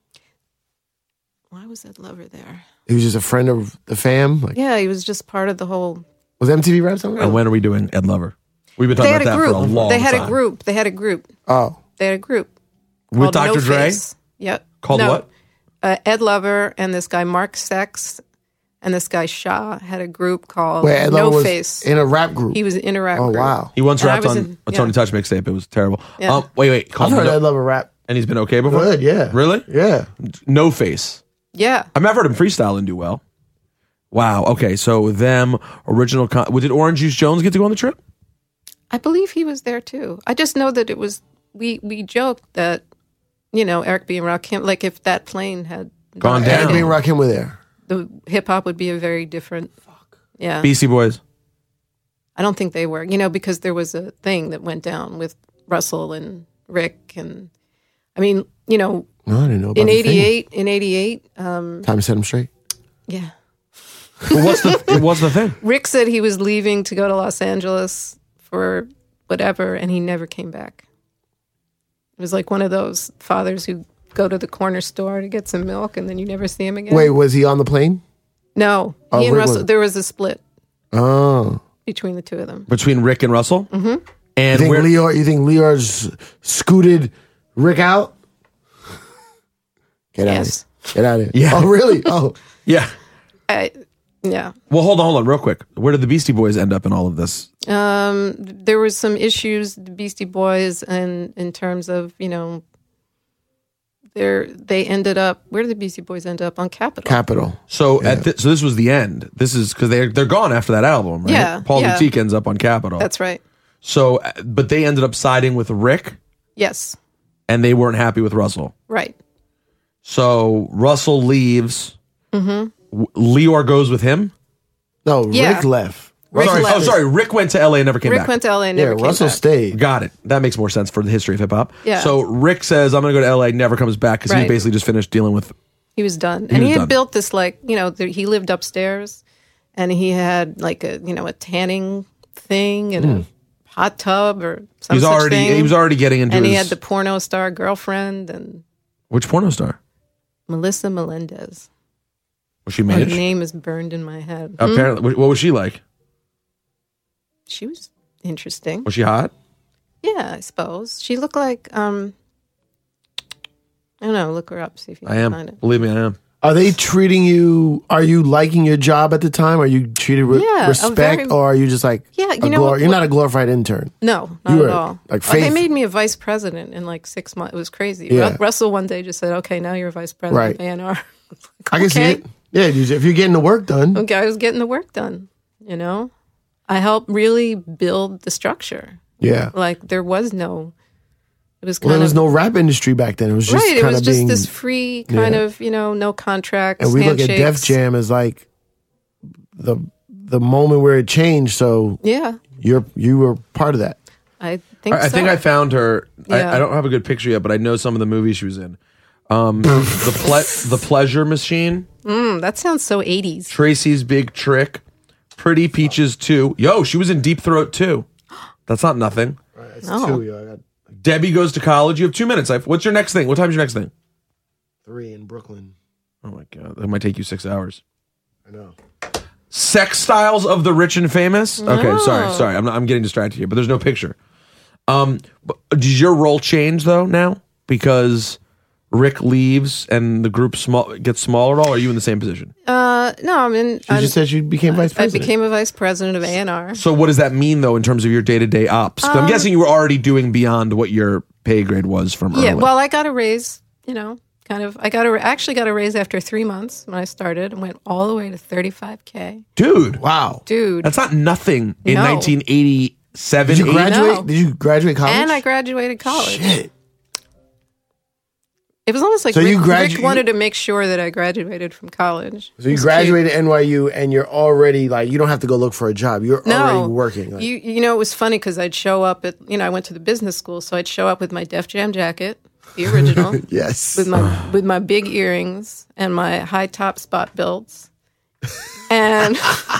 Why was Ed Lover there? He was just a friend of the fam. Like, Yeah, he was just part of the whole. was MTV Raps on? And when are we doing Ed Lover? We've been They talking had about a that group. for a long They had time. a group. They had a group. Oh, They had a group With called Dr. No Dre? Face. Yep. Called No, what? Ed Lover and this guy Mark Sex and this guy Shaw had a group called wait, Ed No Lover was Face. in a rap group. He was in a rap Oh group. wow. He once And I rapped was on in- a Tony yeah. Touch mixtape. It was terrible. Yeah. Wait. I've Called heard no, Ed Lover rap. and he's been okay before? Good, yeah. Really? Yeah. No Face. Yeah. I mean, I've heard him freestyle and do well. Wow. Okay. So them original. Did Orange Juice Jones get to go on the trip? I believe he was there too. I just know that it was we joked that, Eric B. and Rakim, like if that plane had Gone not down. Ed B. landed, and Rakim were there. the hip hop would be a very different. Yeah. Beastie Boys. I don't think they were, because there was a thing that went down with Russell and Rick and I mean, No, I didn't know about in the thing. 88, Time to set him straight. yeah. Well, what's the thing? Rick said he was leaving to go to Los Angeles for whatever, and he never came back. It was like one of those fathers who go to the corner store to get some milk, and then you never see him again. Wait, was he on the plane? No, Oh, he and Rick Russell. was- There was a split Oh. between the two of them. Between Rick and Russell? Mm-hmm. You And think where? Leor's scooted Rick out? Get out Yes. of here. Get out of here. Yeah. Oh, really? Oh. Yeah. Yeah. Well, hold on, real quick. Where did the Beastie Boys end up in all of this? There was some issues, the Beastie Boys, and in terms of they ended up. Where did the Beastie Boys end up? On Capitol. Capital. So so this was the end. This is because they're gone after that album, right? Yeah, Paul yeah. Lutique ends up on Capitol. That's right. So, but they ended up siding with Rick, Yes. and they weren't happy with Russell. Right. So Russell leaves. Leor goes with him. No, Yeah. Rick left. Rick left. Sorry. Rick went to LA and never came Rick back. went to LA and Yeah, never came Russell back. stayed. Got it. That makes more sense for the history of hip hop. Yeah. So Rick says, "I'm going to go to LA." Never comes back because he Right. basically just finished dealing with. He was done, was and he had done. built this he lived upstairs, and he had like a tanning thing and a hot tub or some He was already getting into. and he his, had the porno star girlfriend and which porno star? Melissa Melendez. Was she Her made? name is burned in my head. Apparently, what was she like? She was interesting. Was she hot? Yeah, I suppose she looked like I don't know. Look her up, see if you I can am. find it. Believe me, I am. Are they treating you? Are you liking your job at the time? Are you treated with Yeah, I'm respect, very- or are you just like Yeah, you know what- you're not a glorified intern? No, You not were, at all. like, They faith- made me a vice president in like 6 months. It was crazy. Yeah. Russell one day just said, "Okay, now you're vice president Right. of A&R." I can see Okay. it. Yeah, if you're getting the work done. Okay, I was getting the work done. I helped really build the structure. Yeah. Like there was no. It was kind Well, there was of no rap industry back then. It was just right. It kind was of just being. this free kind of no contracts. and we look at Def handshakes. Jam as like the moment where it changed. So Yeah, you were part of that. I think. I think so. I found her. Yeah. I don't have a good picture yet, but I know some of the movies she was in. The Pleasure Machine, That sounds so 80s. Tracy's Big Trick, Pretty Peaches 2. Yo, she was in Deep Throat 2. That's not nothing. That's Oh. two. Yo, I got Debbie Goes to College. You have 2 minutes. What's your next thing? What time's your next thing? 3 in Brooklyn. Oh my god, that might take you 6 hours. I know. Sex Styles of the Rich and Famous. Okay, sorry. I'm getting distracted here, but there's no picture. But does your role change though now because Rick leaves and the group gets smaller at all? Or are you in the same position? No, I mean, She just said she became vice I president. became a vice president of A&R. So what does that mean though in terms of your day-to-day ops? 'Cause I'm guessing you were already doing beyond what your pay grade was from early. Yeah, well, I got a raise, actually got a raise after 3 months when I started and went all the way to $35K. Dude, Wow. Dude, that's not nothing in No. 1980 7, Did you 8? graduate? No. Did you graduate college? And I graduated college. Shit. It was almost like So you Rick wanted to make sure that I graduated from college. So you It's graduated NYU and you're already like, you don't have to go look for a job. You're cute. already No, working. Like, you know, it was funny because I'd show up at, I went to the business school, so I'd show up with my Def Jam jacket, the original, yes. with my big earrings and my high top spot belts, and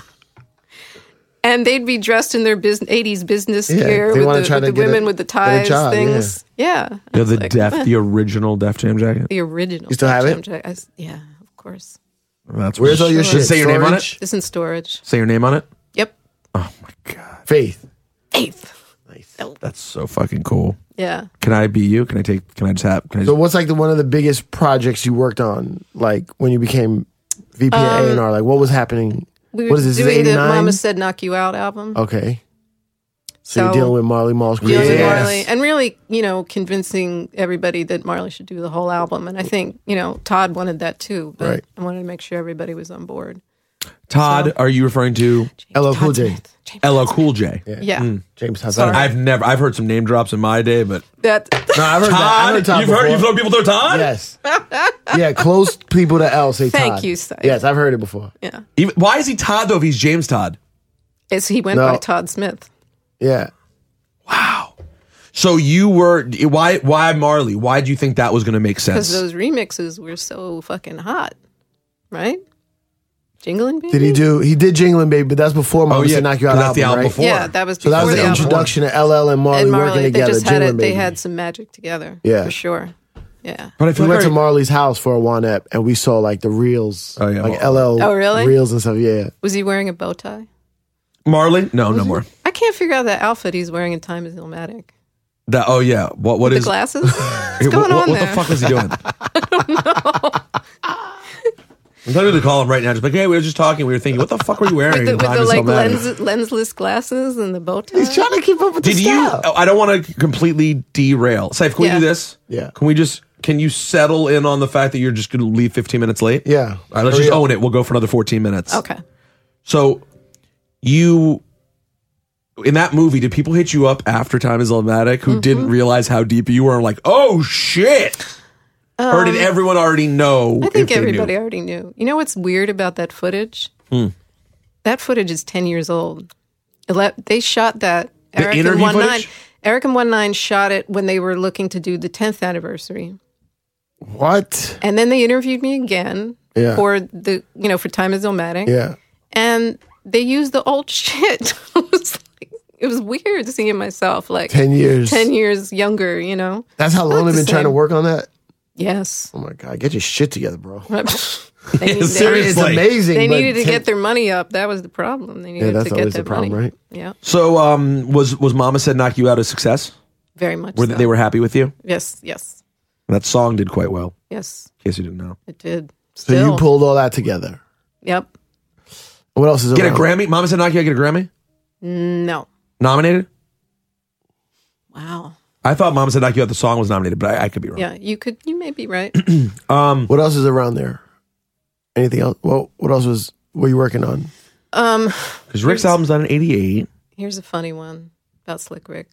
and they'd be dressed in their 80s business gear they wanna with try to the get women a- with the get a ties, job, things. Yeah, I You know, was like, the original Def Jam jacket. the original. You still have Def it? Jam jacket. Yeah, of course. That's Where's all your Sure. shit? Say your name on it? Storage? It's in storage. Say your name on it. Yep. Oh my god, Faith. Eighth. that's so fucking cool. Yeah. Can I be you? Can I just have? Can I So what's like one of the biggest projects you worked on, like when you became VP at A&R? Like what was happening? We What were is this, doing the 89? Mama Said Knock You Out album. Okay. So, you're So- dealing with Marley Marl's Dealing with creative. Marley, and really, convincing everybody that Marley should do the whole album. And I think, Todd wanted that too, but Right. I wanted to make sure everybody was on board. Todd, are you referring to LL Cool Todd J. Smith. James LL Todd Cool J? Yeah. James Todd. Sorry. I've heard some name drops in my day, but That No, I've heard that. I've heard Todd you've before. heard people throw Todd? Yes. Yeah, close people to L say Thank Todd. you, Si. Yes, I've heard it before. yeah. Why is he Todd though? If he's James Todd? He went No. by Todd Smith. Yeah. Wow. So you were why Marley? Why do you think that was going to make Because sense? those remixes were so fucking hot. Right? Jingling Baby? He did Jingling Baby, but that's before Mama Said Knock You Out that's the album right? before. Yeah, that was So before that was the the album. introduction to LL and Marley, And working Marley, they together. just had Jingling they Baby. had some magic together. Yeah. For sure. Yeah. But I We feel went like to Marley's house for a one-ep, and we saw like the reels, Oh, yeah, like well- LL Oh, really? reels and stuff. Yeah, Was he wearing a bow tie? Marley? No more. I can't figure out that outfit he's wearing in Time is Illmatic. That yeah. What The is glasses? Hey, What's going on what there? the fuck is he doing? I don't know. I'm telling you to call him right now. Just like, hey, we were just talking. We were thinking, what the fuck were you wearing? with the Time is like Illmatic? lensless glasses and the bow tie. he's trying to keep up with Did the you? style. I don't want to completely derail. Saif, can we Yeah. do this? Yeah. Can you settle in on the fact that you're just going to leave 15 minutes late? Yeah. All right, let's Hurry just up. own it. We'll go for another 14 minutes. Okay. So, in that movie, did people hit you up after Time is Illmatic who didn't realize how deep you were? Like, oh shit! Or did everyone already know? I think if they knew? everybody already knew. You know what's weird about that footage? That footage is 10 years old. They shot that. Eric and interview 19 footage? Eric and 19 shot it when they were looking to do the 10th anniversary. What? And then they interviewed me again Yeah. for for Time is Illmatic. Yeah. And they used the old shit. It was weird seeing myself like 10 years. 10 years younger, That's how long Not they've the been trying to same. work on that. Yes. Oh my god, get your shit together, bro. They Seriously. It's amazing. They but needed to 10 get their money up. That was the problem. They Yeah, needed that's to get always their the problem, money. right? Yeah, So, was Mama Said Knock You Out a success? very much. Were so. they were happy with you? Yes. That song did quite well. Yes, In case you didn't know. it did. So Still. you pulled all that together. Yep. What else is Get a around? Grammy? Mama Said Knock You Out get a Grammy? No. Nominated? Wow. I thought Mama Said Knock You Out the song was nominated, but I could be wrong. Yeah, you may be right. What else is around there? Anything else? Well, what else were you working on? Because Rick's album's done in 88. Here's a funny one about Slick Rick.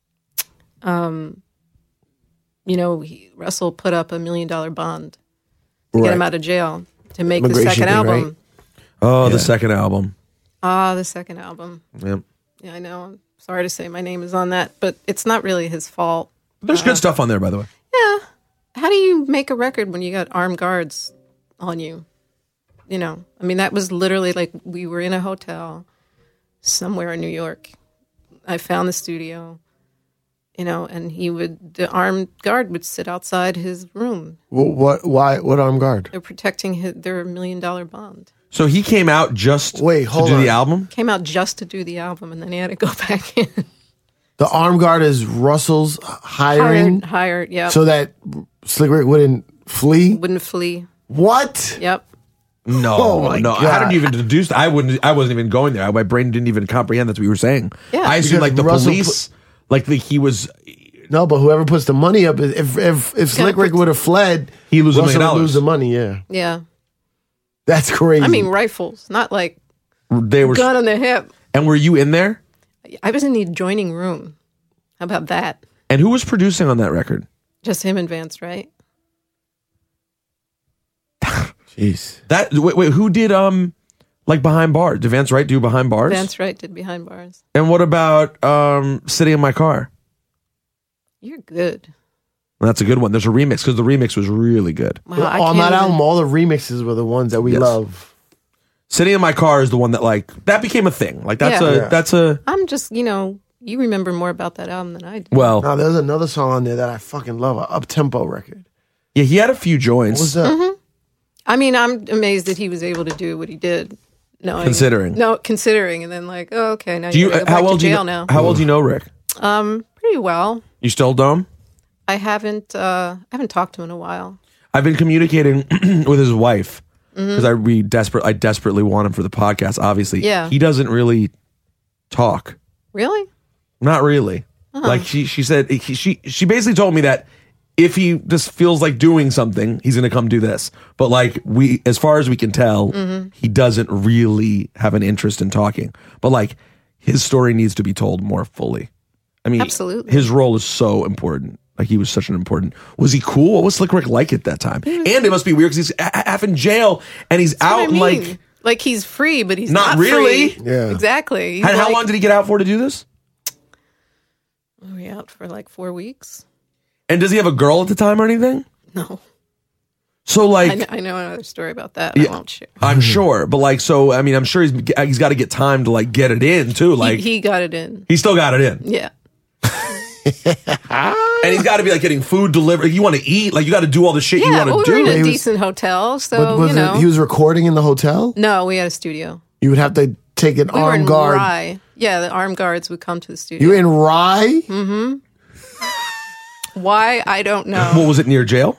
Russell put up $1 million bond to get him out of jail to make the Immigration second thing, album. right? Oh, the second album. The second album. Yep. Yeah, I know. I'm sorry to say my name is on that, but it's not really his fault. There's good stuff on there, by the way. Yeah. How do you make a record when you got armed guards on you? That was literally like we were in a hotel somewhere in New York. I found the studio, and the armed guard would sit outside his room. What? Why? What armed guard? They're protecting their $1 million bond. So he came out just Wait, to hold do on. the album? Came out just to do the album, and then he had to go back in. The armed guard is Russell's hiring Hired, yeah. so that Slick Rick wouldn't flee. Wouldn't flee. What? Yep. No, Oh my no. God. How did you even deduce that? I wasn't even going there. My brain didn't even comprehend that's what you were saying. Yeah. I assumed Because like the Russell police, he was, No, but whoever puts the money up, if Slick Rick would have fled, He lose $1 million. Russell would lose the money. Yeah, Yeah. that's crazy. I mean, rifles, not like they were, gun on the hip. and were you in there? I was in the adjoining room. How about that? And who was producing on that record? Just him and Vance Wright. Jeez. That wait, who did like Behind Bars? Did Vance Wright do Behind Bars? Vance Wright did Behind Bars. And what about Sitting in My Car? You're good. That's a good one. There's a remix because the remix was really good. Wow, I On can't that even- album, all the remixes were the ones that we Yes. love. Sitting in My Car is the one that like that became a thing. Like that's Yeah. that's a I'm just, you remember more about that album than I do. well, Now, there's another song on there that I fucking love, an up-tempo record. yeah, he had a few joints. What was that? I mean, I'm amazed that he was able to do what he did. Considering, and then like, oh, okay, now Do you you go back how to well do you jail know, now. how well do you know Rick? Pretty well. You still know him? I haven't talked to him in a while. I've been communicating with his wife because Mm-hmm. I desperately want him for the podcast. Obviously, Yeah. he doesn't really talk. Really? Not really. Uh-huh. Like she said, she basically told me that if he just feels like doing something, he's going to come do this. But like as far as we can tell, Mm-hmm. he doesn't really have an interest in talking. But like his story needs to be told more fully. I mean, Absolutely. his role is so important. Like he was such an important. Was he cool? What was Slick Rick like at that time? And it must be weird because he's half in jail and he's That's out what I and mean. like. Like he's free, but he's Not not, really. free. Yeah. Exactly. He's And how like- long did he get out for to do this? Were we out for like 4 weeks? And does he have a girl at the time or anything? No. So like. I know another story about that. Yeah. I won't share. I'm sure, but like, so I mean, I'm sure he's got to get time to like get it in too. Like He got it in. he still got it in, Yeah. and he's got to be like getting food delivered. You want to eat, like you got to do all the shit you Yeah, want well, to we were do. in a He was- decent hotel, so But was you know. he was recording in the hotel? No, we had a studio. You would have to take an We were in armed guard. Rye. Yeah, the armed guards would come to the studio. You in Rye? Why? I don't know. What was it near jail?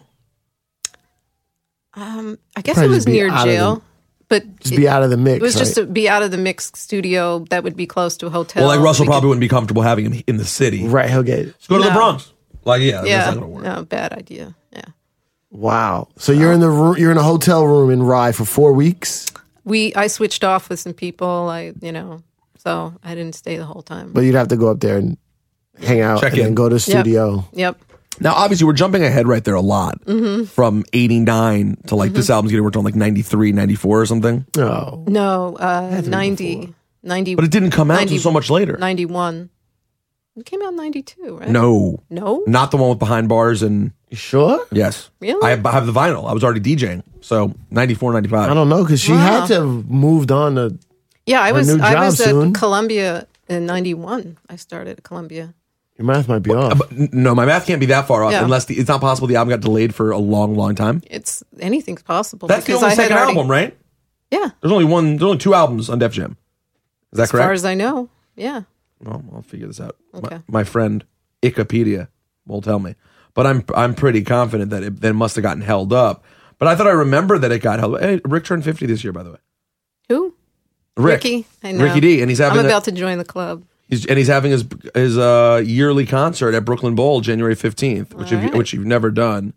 I guess Probably it was just be near out of jail, but Just be out of the mix. it was just right? to be out of the mixed studio that would be close to a hotel. Well, like Russell We could- probably wouldn't be comfortable having him in the city. Right, he'll get it. Let's go to the No. Bronx. Like, yeah, that's Yeah, not gonna work. no, bad idea. Yeah, Wow. So you're in the room, you're in a hotel room in Rye for 4 weeks, I switched off with some people. So I didn't stay the whole time. but you'd have to go up there and hang out Check and in. then go to the studio. Yep. Now, obviously, we're jumping ahead right there a lot from 89 to like this album's getting worked on like 93, 94 or something. Oh. No, 90, But it didn't come out until 90 so much later. 91. It came out in 92, right? No, No? not the one with Behind Bars and You sure? yes. Really? I have the vinyl. I was already DJing. So 94, 95. I don't know because she Wow. had to have moved on to. Yeah, I was new job at soon. Columbia in 91. I started at Columbia. Your math might be off. But no, my math can't be that far off Yeah. unless it's not possible the album got delayed for a long, long time. It's anything's possible. That's the because only I had second already- album, right? Yeah, There's only 2 albums on Def Jam. Is that as correct? far as I know. Yeah. Well, I'll figure this out. Okay. My friend Wikipedia will tell me, but I'm pretty confident that it must have gotten held up. But I thought I remember that it got held up. Hey, Rick turned 50 this year, by the way. Who? Rick. Ricky. I know. Ricky D, and he's having I'm about to join the club. he's having his yearly concert at Brooklyn Bowl January 15th, which you've never done.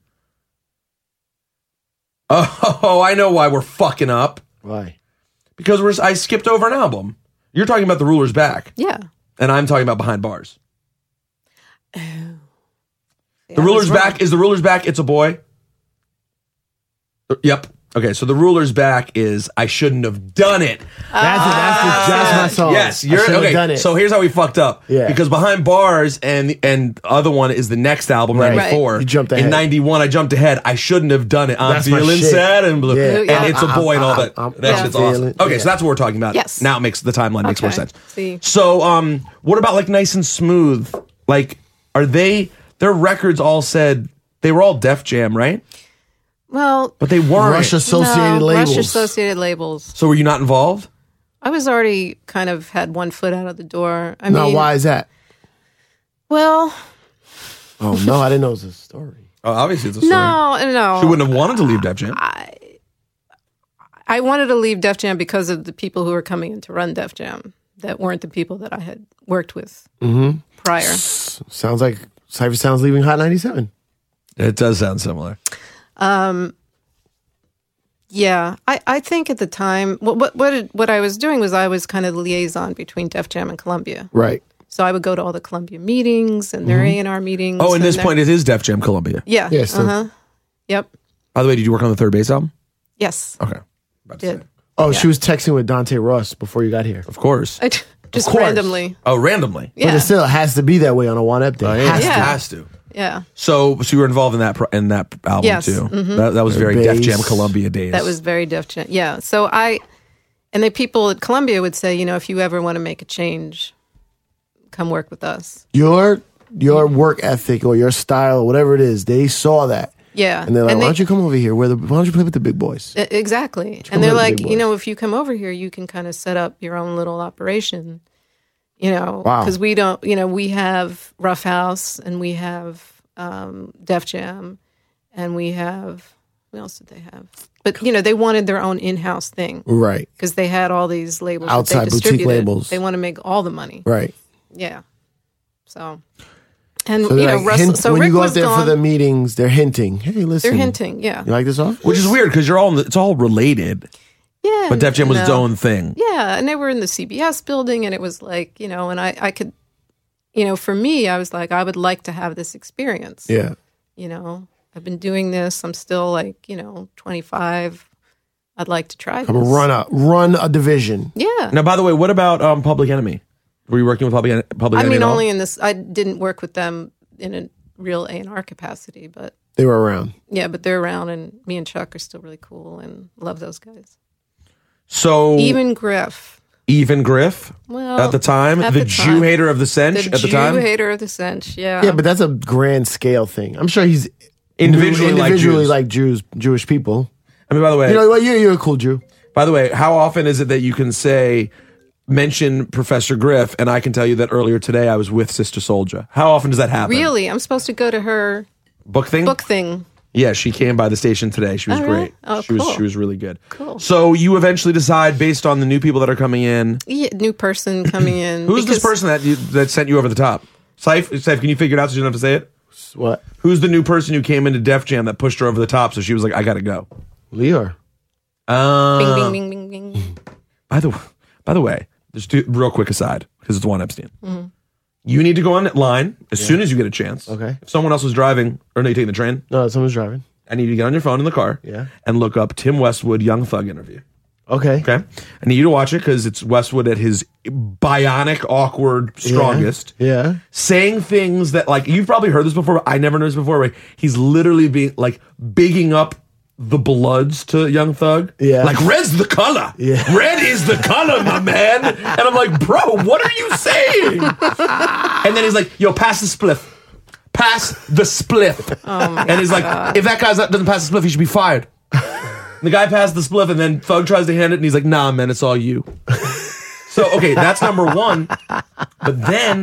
Oh, I know why we're fucking up. Why? Because I skipped over an album. You're talking about The Ruler's Back, Yeah. and I'm talking about Behind Bars. Yeah, The I Ruler's was wrong. Back is The Ruler's Back. It's a boy. Yep. Okay, so The Ruler's Back is I Shouldn't Have Done It. That's my song. Yes, I you're should've okay. done it. So here's how we fucked up. Yeah. Because Behind Bars and the other one is the next album, Right. 94. You jumped ahead. In 91, I jumped ahead. I shouldn't have done it. I'm That's my feeling shit. sad and blue. Yeah. And Yeah. it's a boy and all that. I'm That shit's awesome. feeling- Okay, yeah. so that's what we're talking about. Yes. Now it makes the timeline makes more Okay. sense. See. So, what about like Nice and Smooth? Like, their records all said they were all Def Jam, right? Well, But they weren't. Rush Associated no, Labels. Rush Associated Labels. So were you not involved? I was already kind of had one foot out of the door. I Now, mean, why is that? Well, Oh no, I didn't know it was a story. Oh, obviously it's a story. no. She wouldn't have wanted to leave Def Jam. I wanted to leave Def Jam because of the people who were coming in to run Def Jam that weren't the people that I had worked with prior. Sounds like Cypher Sound's leaving Hot 97. It does sound similar. Yeah, I think at the time, what I was doing was I was kind of the liaison between Def Jam and Columbia. Right. So I would go to all the Columbia meetings and their A&R meetings. Oh, and this their- point, it is Def Jam Columbia. Yeah. Yeah, so- Yep. By the way, did you work on the Third Base album? Yes. Okay. About to Did. say. Oh, she was texting with Dante Ross before you got here. Of course. Just course. randomly. Oh, randomly. But it Yeah. still has to be that way on a one up day. Has Yeah. to. Has to. Yeah. So you were involved in that album Yes. too. That was very Def Bass. Jam Columbia days. That was very Def Jam. Yeah. So and the people at Columbia would say, if you ever want to make a change, come work with us. Your work ethic or your style or whatever it is, they saw that. Yeah. And they're like, why don't you come over here? Why don't you play with the big boys? Exactly. come And they're over, like, big boys. if you come over here, you can kind of set up your own little operation, Wow. because we don't, we have Rough House and we have Def Jam and we have, what else did they have? But, they wanted their own in-house thing Right, because they had all these labels Outside that they boutique distributed. labels. They want to make all the money. right. Yeah. So, and, So they're like, Russell, so when Rick you go was out there gone. for the meetings, they're hinting. Hey, listen. They're hinting, yeah. You like this off? Which is weird because it's all related. Yeah. But Def Jam was its no. own thing. Yeah, and they were in the CBS building, and it was like, and I could, for me, I was like, I would like to have this experience. Yeah. I've been doing this. I'm still like, 25. I'd like to try this. I'm gonna run a division. Yeah. Now, by the way, what about Public Enemy? Were you working with Public I Enemy mean, at all? only in this, I didn't work with them in a real A&R capacity, but They were around. yeah, but they're around, and me and Chuck are still really cool and love those guys. So Even Griff. Even Griff Well, at the time, at the the Jew time. hater of the Cinch The at the time, hater of the cinch, yeah. Yeah, but that's a grand scale thing. I'm sure he's individually like Jews, Jewish people. I mean, by the way, You know what? You're a cool Jew. by the way, how often is it that you can mention Professor Griff, and I can tell you that earlier today I was with Sister Soldier? How often does that happen? Really? I'm supposed to go to her Book thing? book thing. Yeah, she came by the station today. She was Oh, great. really? Oh, she was cool. she was really good. Cool. So you eventually decide based on the new people that are coming in. Yeah, new person coming in. Who's this because- person that sent you over the top? Saif, can you figure it out so you don't have to say it? What? Who's the new person who came into Def Jam that pushed her over the top? So she was like, "I gotta go." Leor. Bing, bing, bing, bing, bing. By the way, just real quick aside because it's Juan Epstein. Mm-hmm. You need to go online as soon as you get a chance. Okay. If someone else was driving, or no, you taking the train, No, someone's driving. I need you to get on your phone in the car. Yeah. And look up Tim Westwood Young Thug interview. Okay. Okay. I need you to watch it because it's Westwood at his bionic, awkward, strongest. Yeah. Saying things that, like, you've probably heard this before, but I never noticed before. Right? He's literally being, like, bigging up the Bloods to Young Thug. Yeah. Like, red's the color. Yeah. Red is the color, my man. And I'm like, bro, what are you saying? And then he's like, yo, pass the spliff. Pass the spliff. Oh my And he's like, God. if that guy doesn't pass the spliff, he should be fired. The guy passed the spliff, and then Thug tries to hand it, and he's like, nah, man, it's all you. So, okay, that's number one. But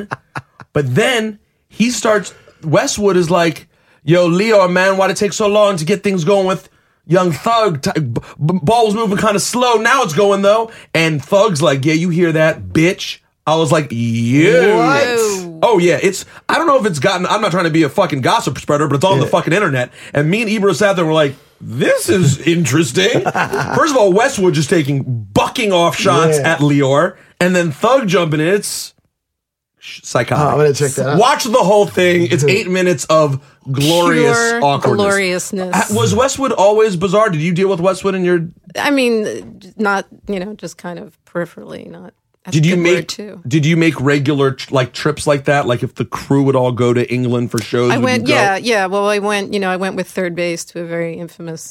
then he starts, Westwood is like, yo, Leo, man, why'd it take so long to get things going with Young Thug? Ball was moving kind of slow. Now it's going, though. And Thug's like, yeah, you hear that, bitch? I was like, yeah. What? Oh, yeah. I don't know if it's gotten, I'm not trying to be a fucking gossip spreader, but it's on the fucking internet. And me and Ebro sat there and were like, this is interesting. First of all, Westwood just bucking off shots Yeah. at Leor, and then Thug jumping in. It's psychotic. I'm gonna check that out. Watch the whole thing. It's 8 minutes of glorious Pure awkwardness. gloriousness. Was Westwood always bizarre? Did you deal with Westwood in your? I mean, not, just kind of peripherally, not. That's Did a you good make? word, too. Did you make regular trips like that? Like if the crew would all go to England for shows? I would went, you go? yeah. Well, I went with Third Base to a very infamous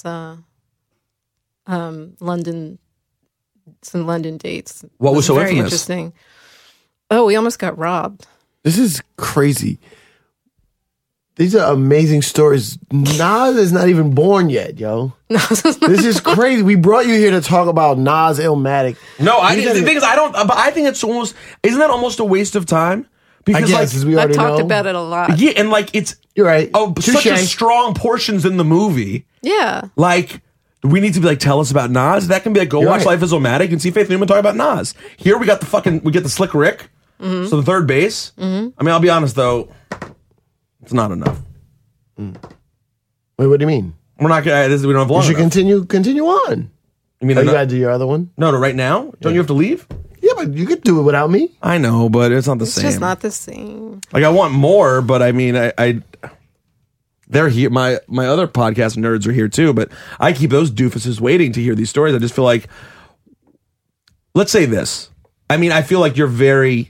London dates. What was It so very infamous? interesting. Oh, we almost got robbed. This is crazy. These are amazing stories. Nas is not even born yet, yo. This is crazy. We brought you here to talk about Nas Illmatic. No, You the gotta- thing is, I don't. But I think it's almost. Isn't that almost a waste of time? I Because guess, as we I've already talked know. about it a lot. yeah, and like it's You're right. such a Touche. strong portions in the movie. Yeah. Like we need to be like, tell us about Nas. That can be like, go You're watch right. Life is Omatic and see Faith Newman talk about Nas. Here we got the Slick Rick. Mm-hmm. So the Third Base. I mean, I'll be honest though, it's not enough. Wait, what do you mean? We're not gonna. We don't have long You should enough. continue on. You mean Oh, you enough? gotta do your other one? No, right now. Don't you have to leave? Yeah, but you could do it without me. I know, but it's not the It's same. just not the same. Like I want more, but I mean, I they're here. My other podcast nerds are here too, but I keep those doofuses waiting to hear these stories. I just feel like, let's say this. I mean, I feel like you're very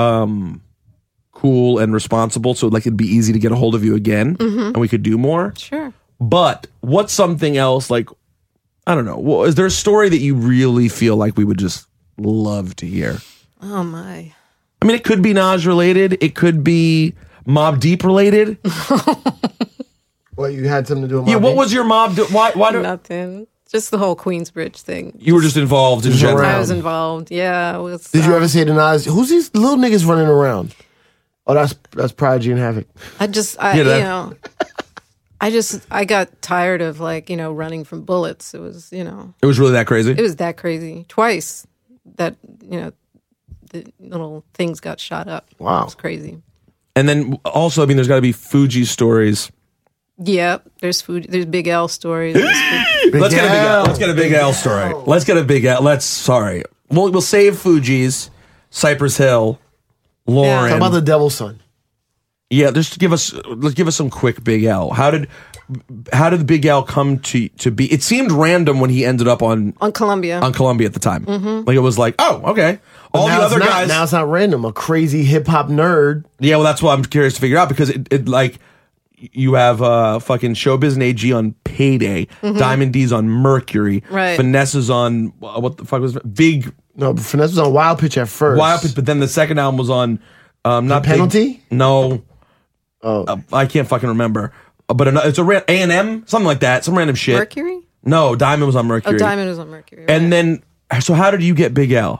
cool and responsible, so like it'd be easy to get a hold of you again, and we could do more. Sure. But what's something else? Like, I don't know. Well, is there a story that you really feel like we would just love to hear? Oh my. I mean, it could be Nas related. It could be Mobb Deep related. Well, you had something to do with Yeah, what was your why do Nothing. Just the whole Queensbridge thing. you were just involved in general? around. I was involved. Yeah. It was, Did you ever say to Nas, who's these little niggas running around? Oh, that's Prodigy and Havoc. I Yeah, that- I got tired of running from bullets. It was, It was really that crazy. it was that crazy. Twice that, the little things got shot up. Wow. It was crazy. And then also, I mean, there's got to be Fuji stories. Yep. There's food. There's Big L stories. There's Let's get a big L. L. Let's get a big L story. Let's get a big L. Sorry. We'll save Fuji's, Cypress Hill, Lauren. How about the Devil's Son? Yeah, let's give us some quick Big L. How did the Big L come to be? It seemed random when he ended up on Columbia. Columbia at the time. Like it was like, oh, okay. All the Now it's other not- guys. Now it's not random. A crazy hip hop nerd. Yeah, well, that's what I'm curious to figure out because it like you have fucking Showbiz and AG on Payday, Diamond D's on Mercury, Right. Finesse is on what the fuck was it? Big No, Finesse was on Wild Pitch at first. Wild Pitch, but then the second album was on not Big- Penalty? No, Oh, I can't fucking remember. But it's a A&M, something like that, some random shit. Mercury? No, Diamond was on Mercury. Oh, Diamond was on Mercury. Right. And then, so how did you get Big L?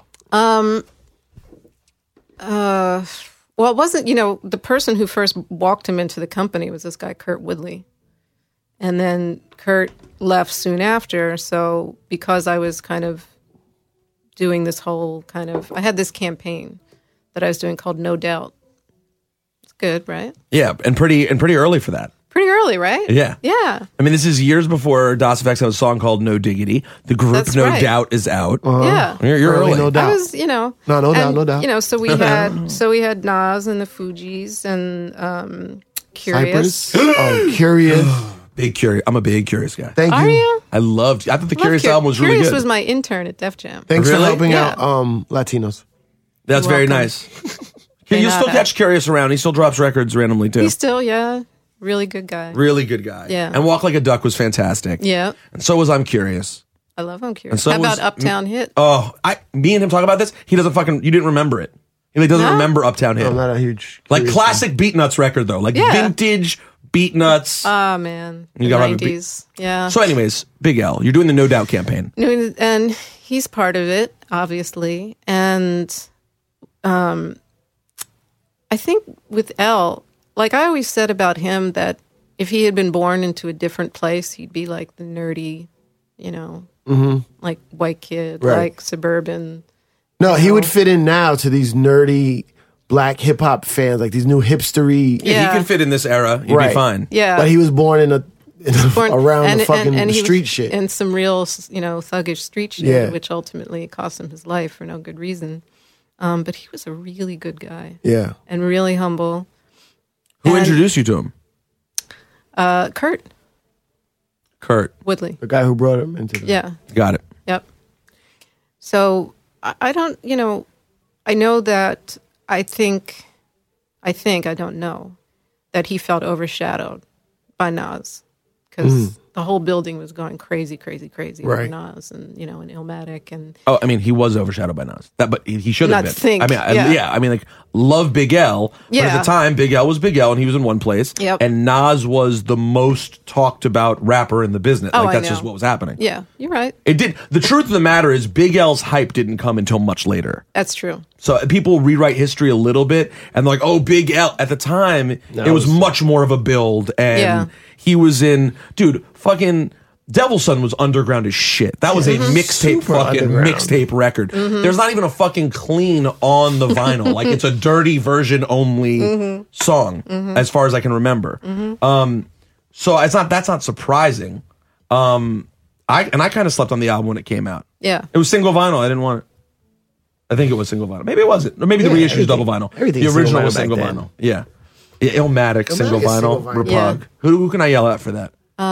Well, it wasn't, the person who first walked him into the company was this guy, Kurt Woodley. And then Kurt left soon after. So because I was kind of doing this whole I had this campaign that I was doing called No Doubt. It's good, right? Yeah, and pretty early for that. Pretty early, right? Yeah. Yeah. I mean, this is years before Das EFX had a song called No Diggity. The group That's No right. Doubt is out. Yeah. You're early. no doubt. I was, No doubt, no doubt. So we had Nas and the Fugees and Curious. Cypress. Oh, Curious. Big Curious. I'm a big Curious guy. Thank Are you. you? I thought the Curious Love album was really Curious good. was my intern at Def Jam. Thanks Really? for helping Yeah. out Latinos. That's very welcome. nice. You'll still not catch Curious around. He still drops records randomly too. He's still, really good guy. Really good guy. Yeah. And Walk Like a Duck was fantastic. Yeah. And so was I'm Curious. I love him. Curious. so How was- about Uptown Hit? Oh, me and him talk about this. He doesn't you didn't remember it. He like, doesn't No? remember Uptown Hit. I'm not a huge Like Curious classic Beat Nuts record though. Like Yeah. vintage Beat Nuts. Oh, man. You The gotta have a 90s. Yeah. So anyways, Big L, you're doing the No Doubt campaign. And he's part of it, obviously. And I think with L, like I always said about him that if he had been born into a different place, he'd be like the nerdy, like white kid, Right. like suburban. No, he would fit in now to these nerdy black hip hop fans, like these new hipstery. Yeah, Yeah. he can fit in this era. He'd be Right. fine. Yeah. But he was born in around and- the fucking and he was street shit. and some real, thuggish street shit, Yeah. which ultimately cost him his life for no good reason. But he was a really good guy Yeah. and really humble. Who And- introduced you to him? Kurt Kurt. Woodley. The guy who brought him into the Yeah. Got it. Yep. So I don't, I know that I don't know that he felt overshadowed by Nas because the whole building was going crazy over Right. Nas and, and Illmatic and Oh, I mean, he was overshadowed by Nas. But he should have Not been. think, I mean, yeah. I mean, like, love Big L. But at Yeah. the time, Big L was Big L, and he was in one place. Yep. And Nas was the most talked about rapper in the business. Oh, Like, I that's know. just what was happening. yeah, you're right. It did. The truth of the matter is, Big L's hype didn't come until much later. That's true. So people rewrite history a little bit, and they're like, "Oh, Big L." At the time, it was much more of a build, and Yeah. he was in, dude, fucking Devil's Son was underground as shit. That was a mixtape, Super fucking underground. mixtape record. There's not even a fucking clean on the vinyl. Like it's a dirty version only song, as far as I can remember. So that's not surprising. I kind of slept on the album when it came out. Yeah. It was single vinyl. I didn't want it. I think it was single vinyl. Maybe it wasn't. Or maybe the Yeah, reissue is double everything- vinyl. everything's The original single was vinyl single back then. vinyl. Yeah. Illmatic, single is vinyl, single vinyl. Repug. Yeah. Who can I yell at for that?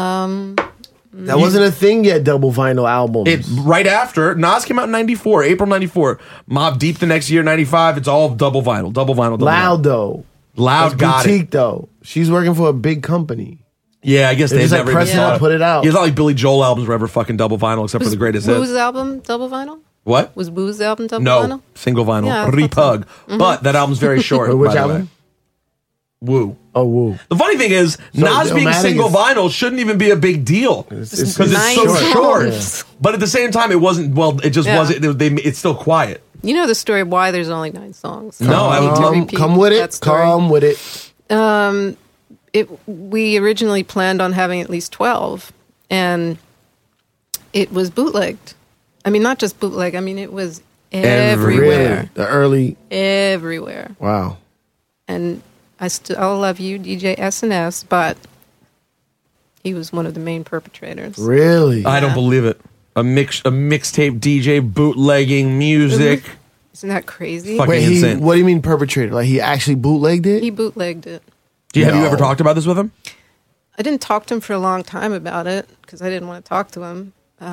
That wasn't a thing yet. Double vinyl albums. It right after Nas came out in '94, April '94. Mobb Deep the next year, '95. It's all double vinyl, double vinyl. Double Loud vinyl. though. Loud That's got boutique it. though. She's working for a big company. Yeah, I guess They they just like never press it even out, thought- put it out. Yeah, it's not like Billy Joel albums were ever fucking double vinyl, except for the greatest hits. Woo's album double vinyl? What? Was Woo's album double No, vinyl? single vinyl. Yeah, I thought Repug. so. But that album's very short. Wait, which by the album? way. Woo. Oh, woo. The funny thing is, Nas being Illmatic single is- vinyl shouldn't even be a big deal because it's so nine short. songs. But at the same time, it wasn't. Well, it just Yeah. wasn't. It's still quiet. You know the story of why there's only 9 songs. No, I need don't. to Come, repeat come with that it. story. Come with it. We originally planned on having at least 12, and it was bootlegged. I mean, not just bootleg. I mean, it was everywhere. Really? The early. Everywhere. Wow. And I still love you, DJ S&S, but he was one of the main perpetrators. Really? I don't believe it. A mixtape DJ bootlegging music. Isn't that crazy? Fuck. Wait, insane. what do you mean perpetrator? Like he actually bootlegged it? He bootlegged it. Have you No. ever talked about this with him? I didn't talk to him for a long time about it because I didn't want to talk to him.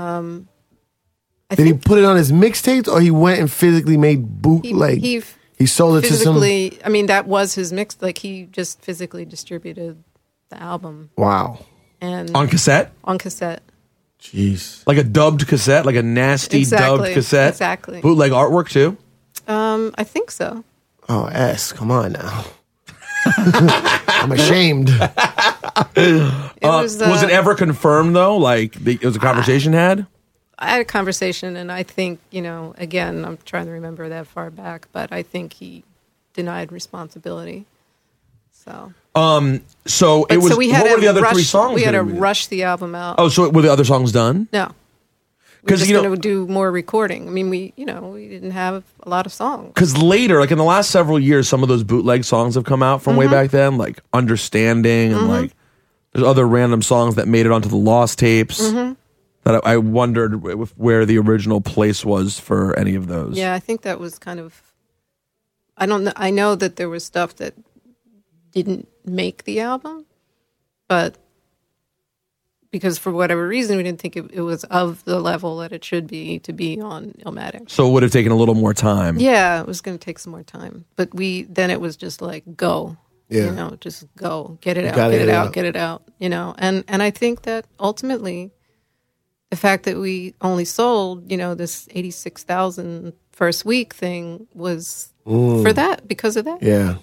Did he put it on his mixtapes or he went and physically made bootleg? He sold it to some. physically, I mean, that was his mix. Like, he just physically distributed the album Wow. and On cassette? on cassette. Jeez. Like a dubbed cassette? Like a nasty Exactly, dubbed cassette? exactly. Bootleg artwork too? I think so. Oh, S. Come on now. I'm ashamed. It was Was it ever confirmed though? Like it was a conversation had? I had a conversation, and I think, again, I'm trying to remember that far back, but I think he denied responsibility. So, So it was. so we had what were to the other rush, 3 songs? We had to gonna be? rush the album out. Oh, so were the other songs done? No. We 'Cause, were just you know- going to do more recording. I mean, we didn't have a lot of songs. Because later, like in the last several years, some of those bootleg songs have come out from way back then, like Understanding, and like there's other random songs that made it onto the Lost tapes. That I wondered where the original place was for any of those. Yeah, I think that was kind of. I don't know. I know that there was stuff that didn't make the album, but because for whatever reason we didn't think it was of the level that it should be to be on Illmatic. So it would have taken a little more time. Yeah, it was going to take some more time, but then it was just like go. Yeah. Just go, get it out, gotta get it get it out, out. get it out. And I think that ultimately, the fact that we only sold, this 86,000 first week thing was for that, because of that. Yeah.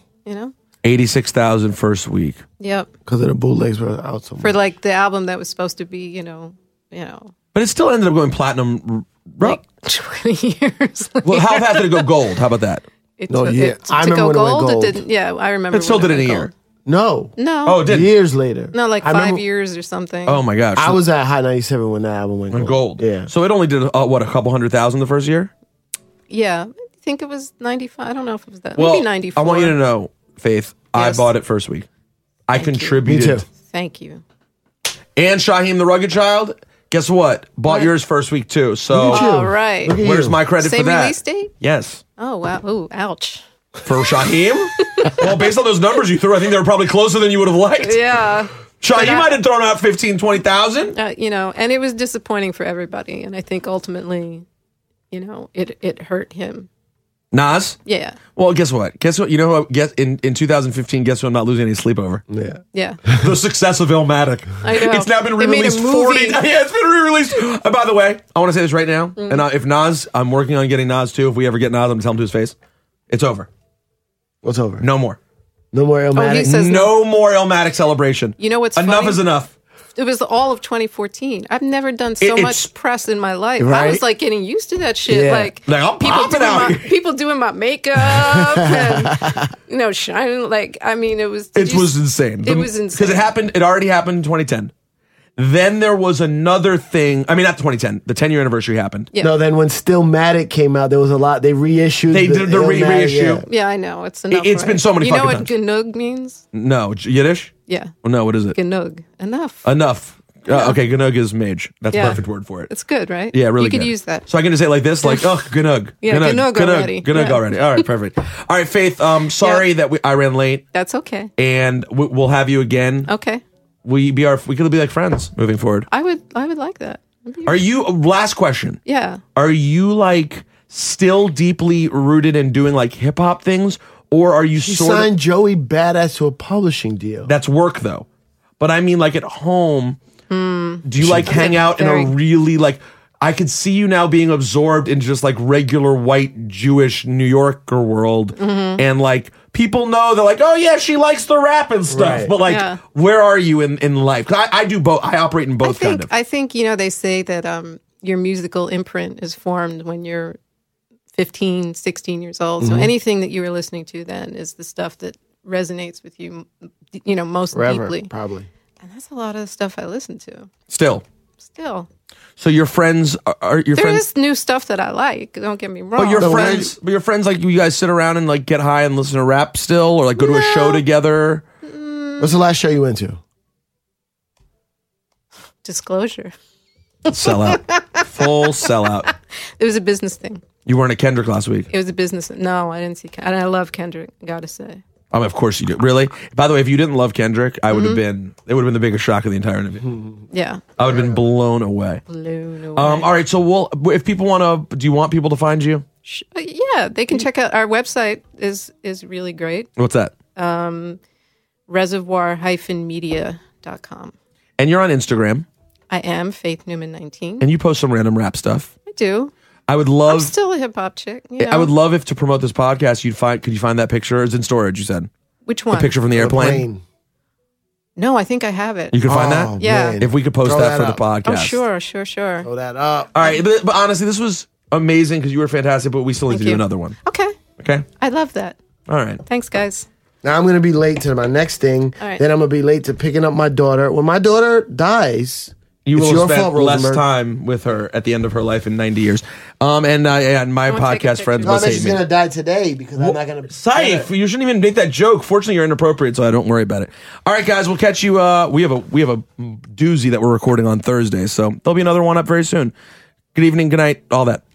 86,000 first week. Yep. Because of the bootlegs were out so much. For like the album that was supposed to be, But it still ended up going platinum. like 20 years later. Well, how fast did it go gold? How about that? It No, took- yeah. it- I to remember go when it went gold, gold. it didn't. Yeah, I remember. It still when did in a went year. No. gold. No. Oh, it did. Years later. No, like I 5 remember- years or something. Oh my gosh. I was at Hot 97 when that album went on gold. Yeah. So it only did a couple 100,000 the first year? Yeah, I think it was 95. I don't know if it was that. Well, Maybe 94. I want you to know, Faith, I Yes. bought it first week. I you. contributed. Me too. Thank you. And Shaheem the Rugged Child, guess what? Bought What? yours first week too. So Look at you. All right. Look at where's you. my credit Same for that? release date? Yes. Oh, wow. Ooh, ouch. For Shaheem? Well, based on those numbers you threw, I think they were probably closer than you would have liked. Yeah. Shaheem But I- might have thrown out 15, 20,000. And it was disappointing for everybody. And I think ultimately, it hurt him. Nas? Yeah. Well, guess what? Guess what? You know what? Guess in 2015, guess what I'm not losing any sleep over? Yeah. Yeah. The success of Illmatic. I know. It's now been They made a re-released movie. 40. Yeah, it's been re-released. By the way, I want to say this right now. And if Nas, I'm working on getting Nas too. If we ever get Nas, I'm going to tell him to his face. It's over. What's over? No more. No more Illmatic. he says- No more Illmatic celebration. You know what's Enough funny? is enough. It was all of 2014. I've never done so It's- much press in my life. I Right? was like getting used to that shit. Yeah. Like I'm popping out here. people doing my makeup and shining. Like, I mean, it was. It was insane. It was insane. Because it happened, it already happened in 2010. Then there was another thing. I mean, not 2010. The 10-year anniversary happened. Yeah. No, then when Stillmatic came out, there was a lot. They reissued. They did the Illmatic, reissue. yeah. Yeah, I know. It's enough. It's been so many You know fucking what Genug means? No, Yiddish? Yeah. Well, no, what is it? Genug. Enough. Enough. Okay, Gnug is mage. That's a Yeah. perfect word for it. It's good, right? Yeah, really You could good. use that. So I can just say it like this, like, oh, Gnug. Yeah, Gnug already. Gnug Yeah. already. All right, perfect. All right, Faith, sorry that I ran late, That's okay. and we'll have you again. Okay. We could be like friends moving forward. I would like that. Are you, last question, Yeah. are you like still deeply rooted in doing like hip hop things, or are you She sort signed of, Joey Badass to a publishing deal. that's work though, but I mean like at home, do you like hang out in Very- a really like, I could see you now being absorbed in just like regular white Jewish New Yorker world, Mm-hmm. and like people know they're like, oh yeah, she likes the rap and stuff, Right. but like, Yeah. where are you in life? 'Cause I do both. I operate in both kind of. I think they say that your musical imprint is formed when you're 15, 16 years old. Mm-hmm. So anything that you were listening to then is the stuff that resonates with you, most Forever, deeply. probably. And that's a lot of the stuff I listen to. Still, Still, so your friends are your there friends. is new stuff that I like. Don't get me wrong. But your No, friends, like you guys sit around and like get high and listen to rap still, or like go to a show together. What's the last show you went to? Disclosure. Sellout, full sellout. It was a business thing. You weren't at Kendrick last week. It was a business. No, I didn't see. And I love Kendrick. Gotta say. Of course you do. Really? By the way, if you didn't love Kendrick, I would have been. It would have been the biggest shock of the entire interview. Yeah. I would have been blown away. Blown away. All right. So if people want to, do you want people to find you? Yeah, they can check out our website. is really great. What's that? Reservoir-media.com. And you're on Instagram, I am Faith Newman 19. and you post some random rap stuff. I do. I would I'm love. still a hip hop chick. I would love if to promote this podcast, could you find that picture? It's in storage. You said Which one? the picture from the airplane. Plane. No, I think I have it. You could find Oh, that. Yeah. man. If we could post Throw that for the up. podcast. Oh, sure. Throw that up. All right, but honestly, this was amazing because you were fantastic. But we still need Thank to do you. another one. Okay. Okay. I love that. All right. Thanks, guys. Now I'm going to be late to my next thing. All right. Then I'm going to be late to picking up my daughter. When my daughter dies, You it's will your spend fault, less Rosenberg. time with her at the end of her life in 90 years. And my won't take a podcast friends picture. No, I must mean, hate she's me. going to die today because I'm not going to. Saif, you shouldn't even make that joke. Fortunately, you're inappropriate, so I don't worry about it. All right, guys, we'll catch you. We have a doozy that we're recording on Thursday, so there'll be another one up very soon. Good evening, good night, all that.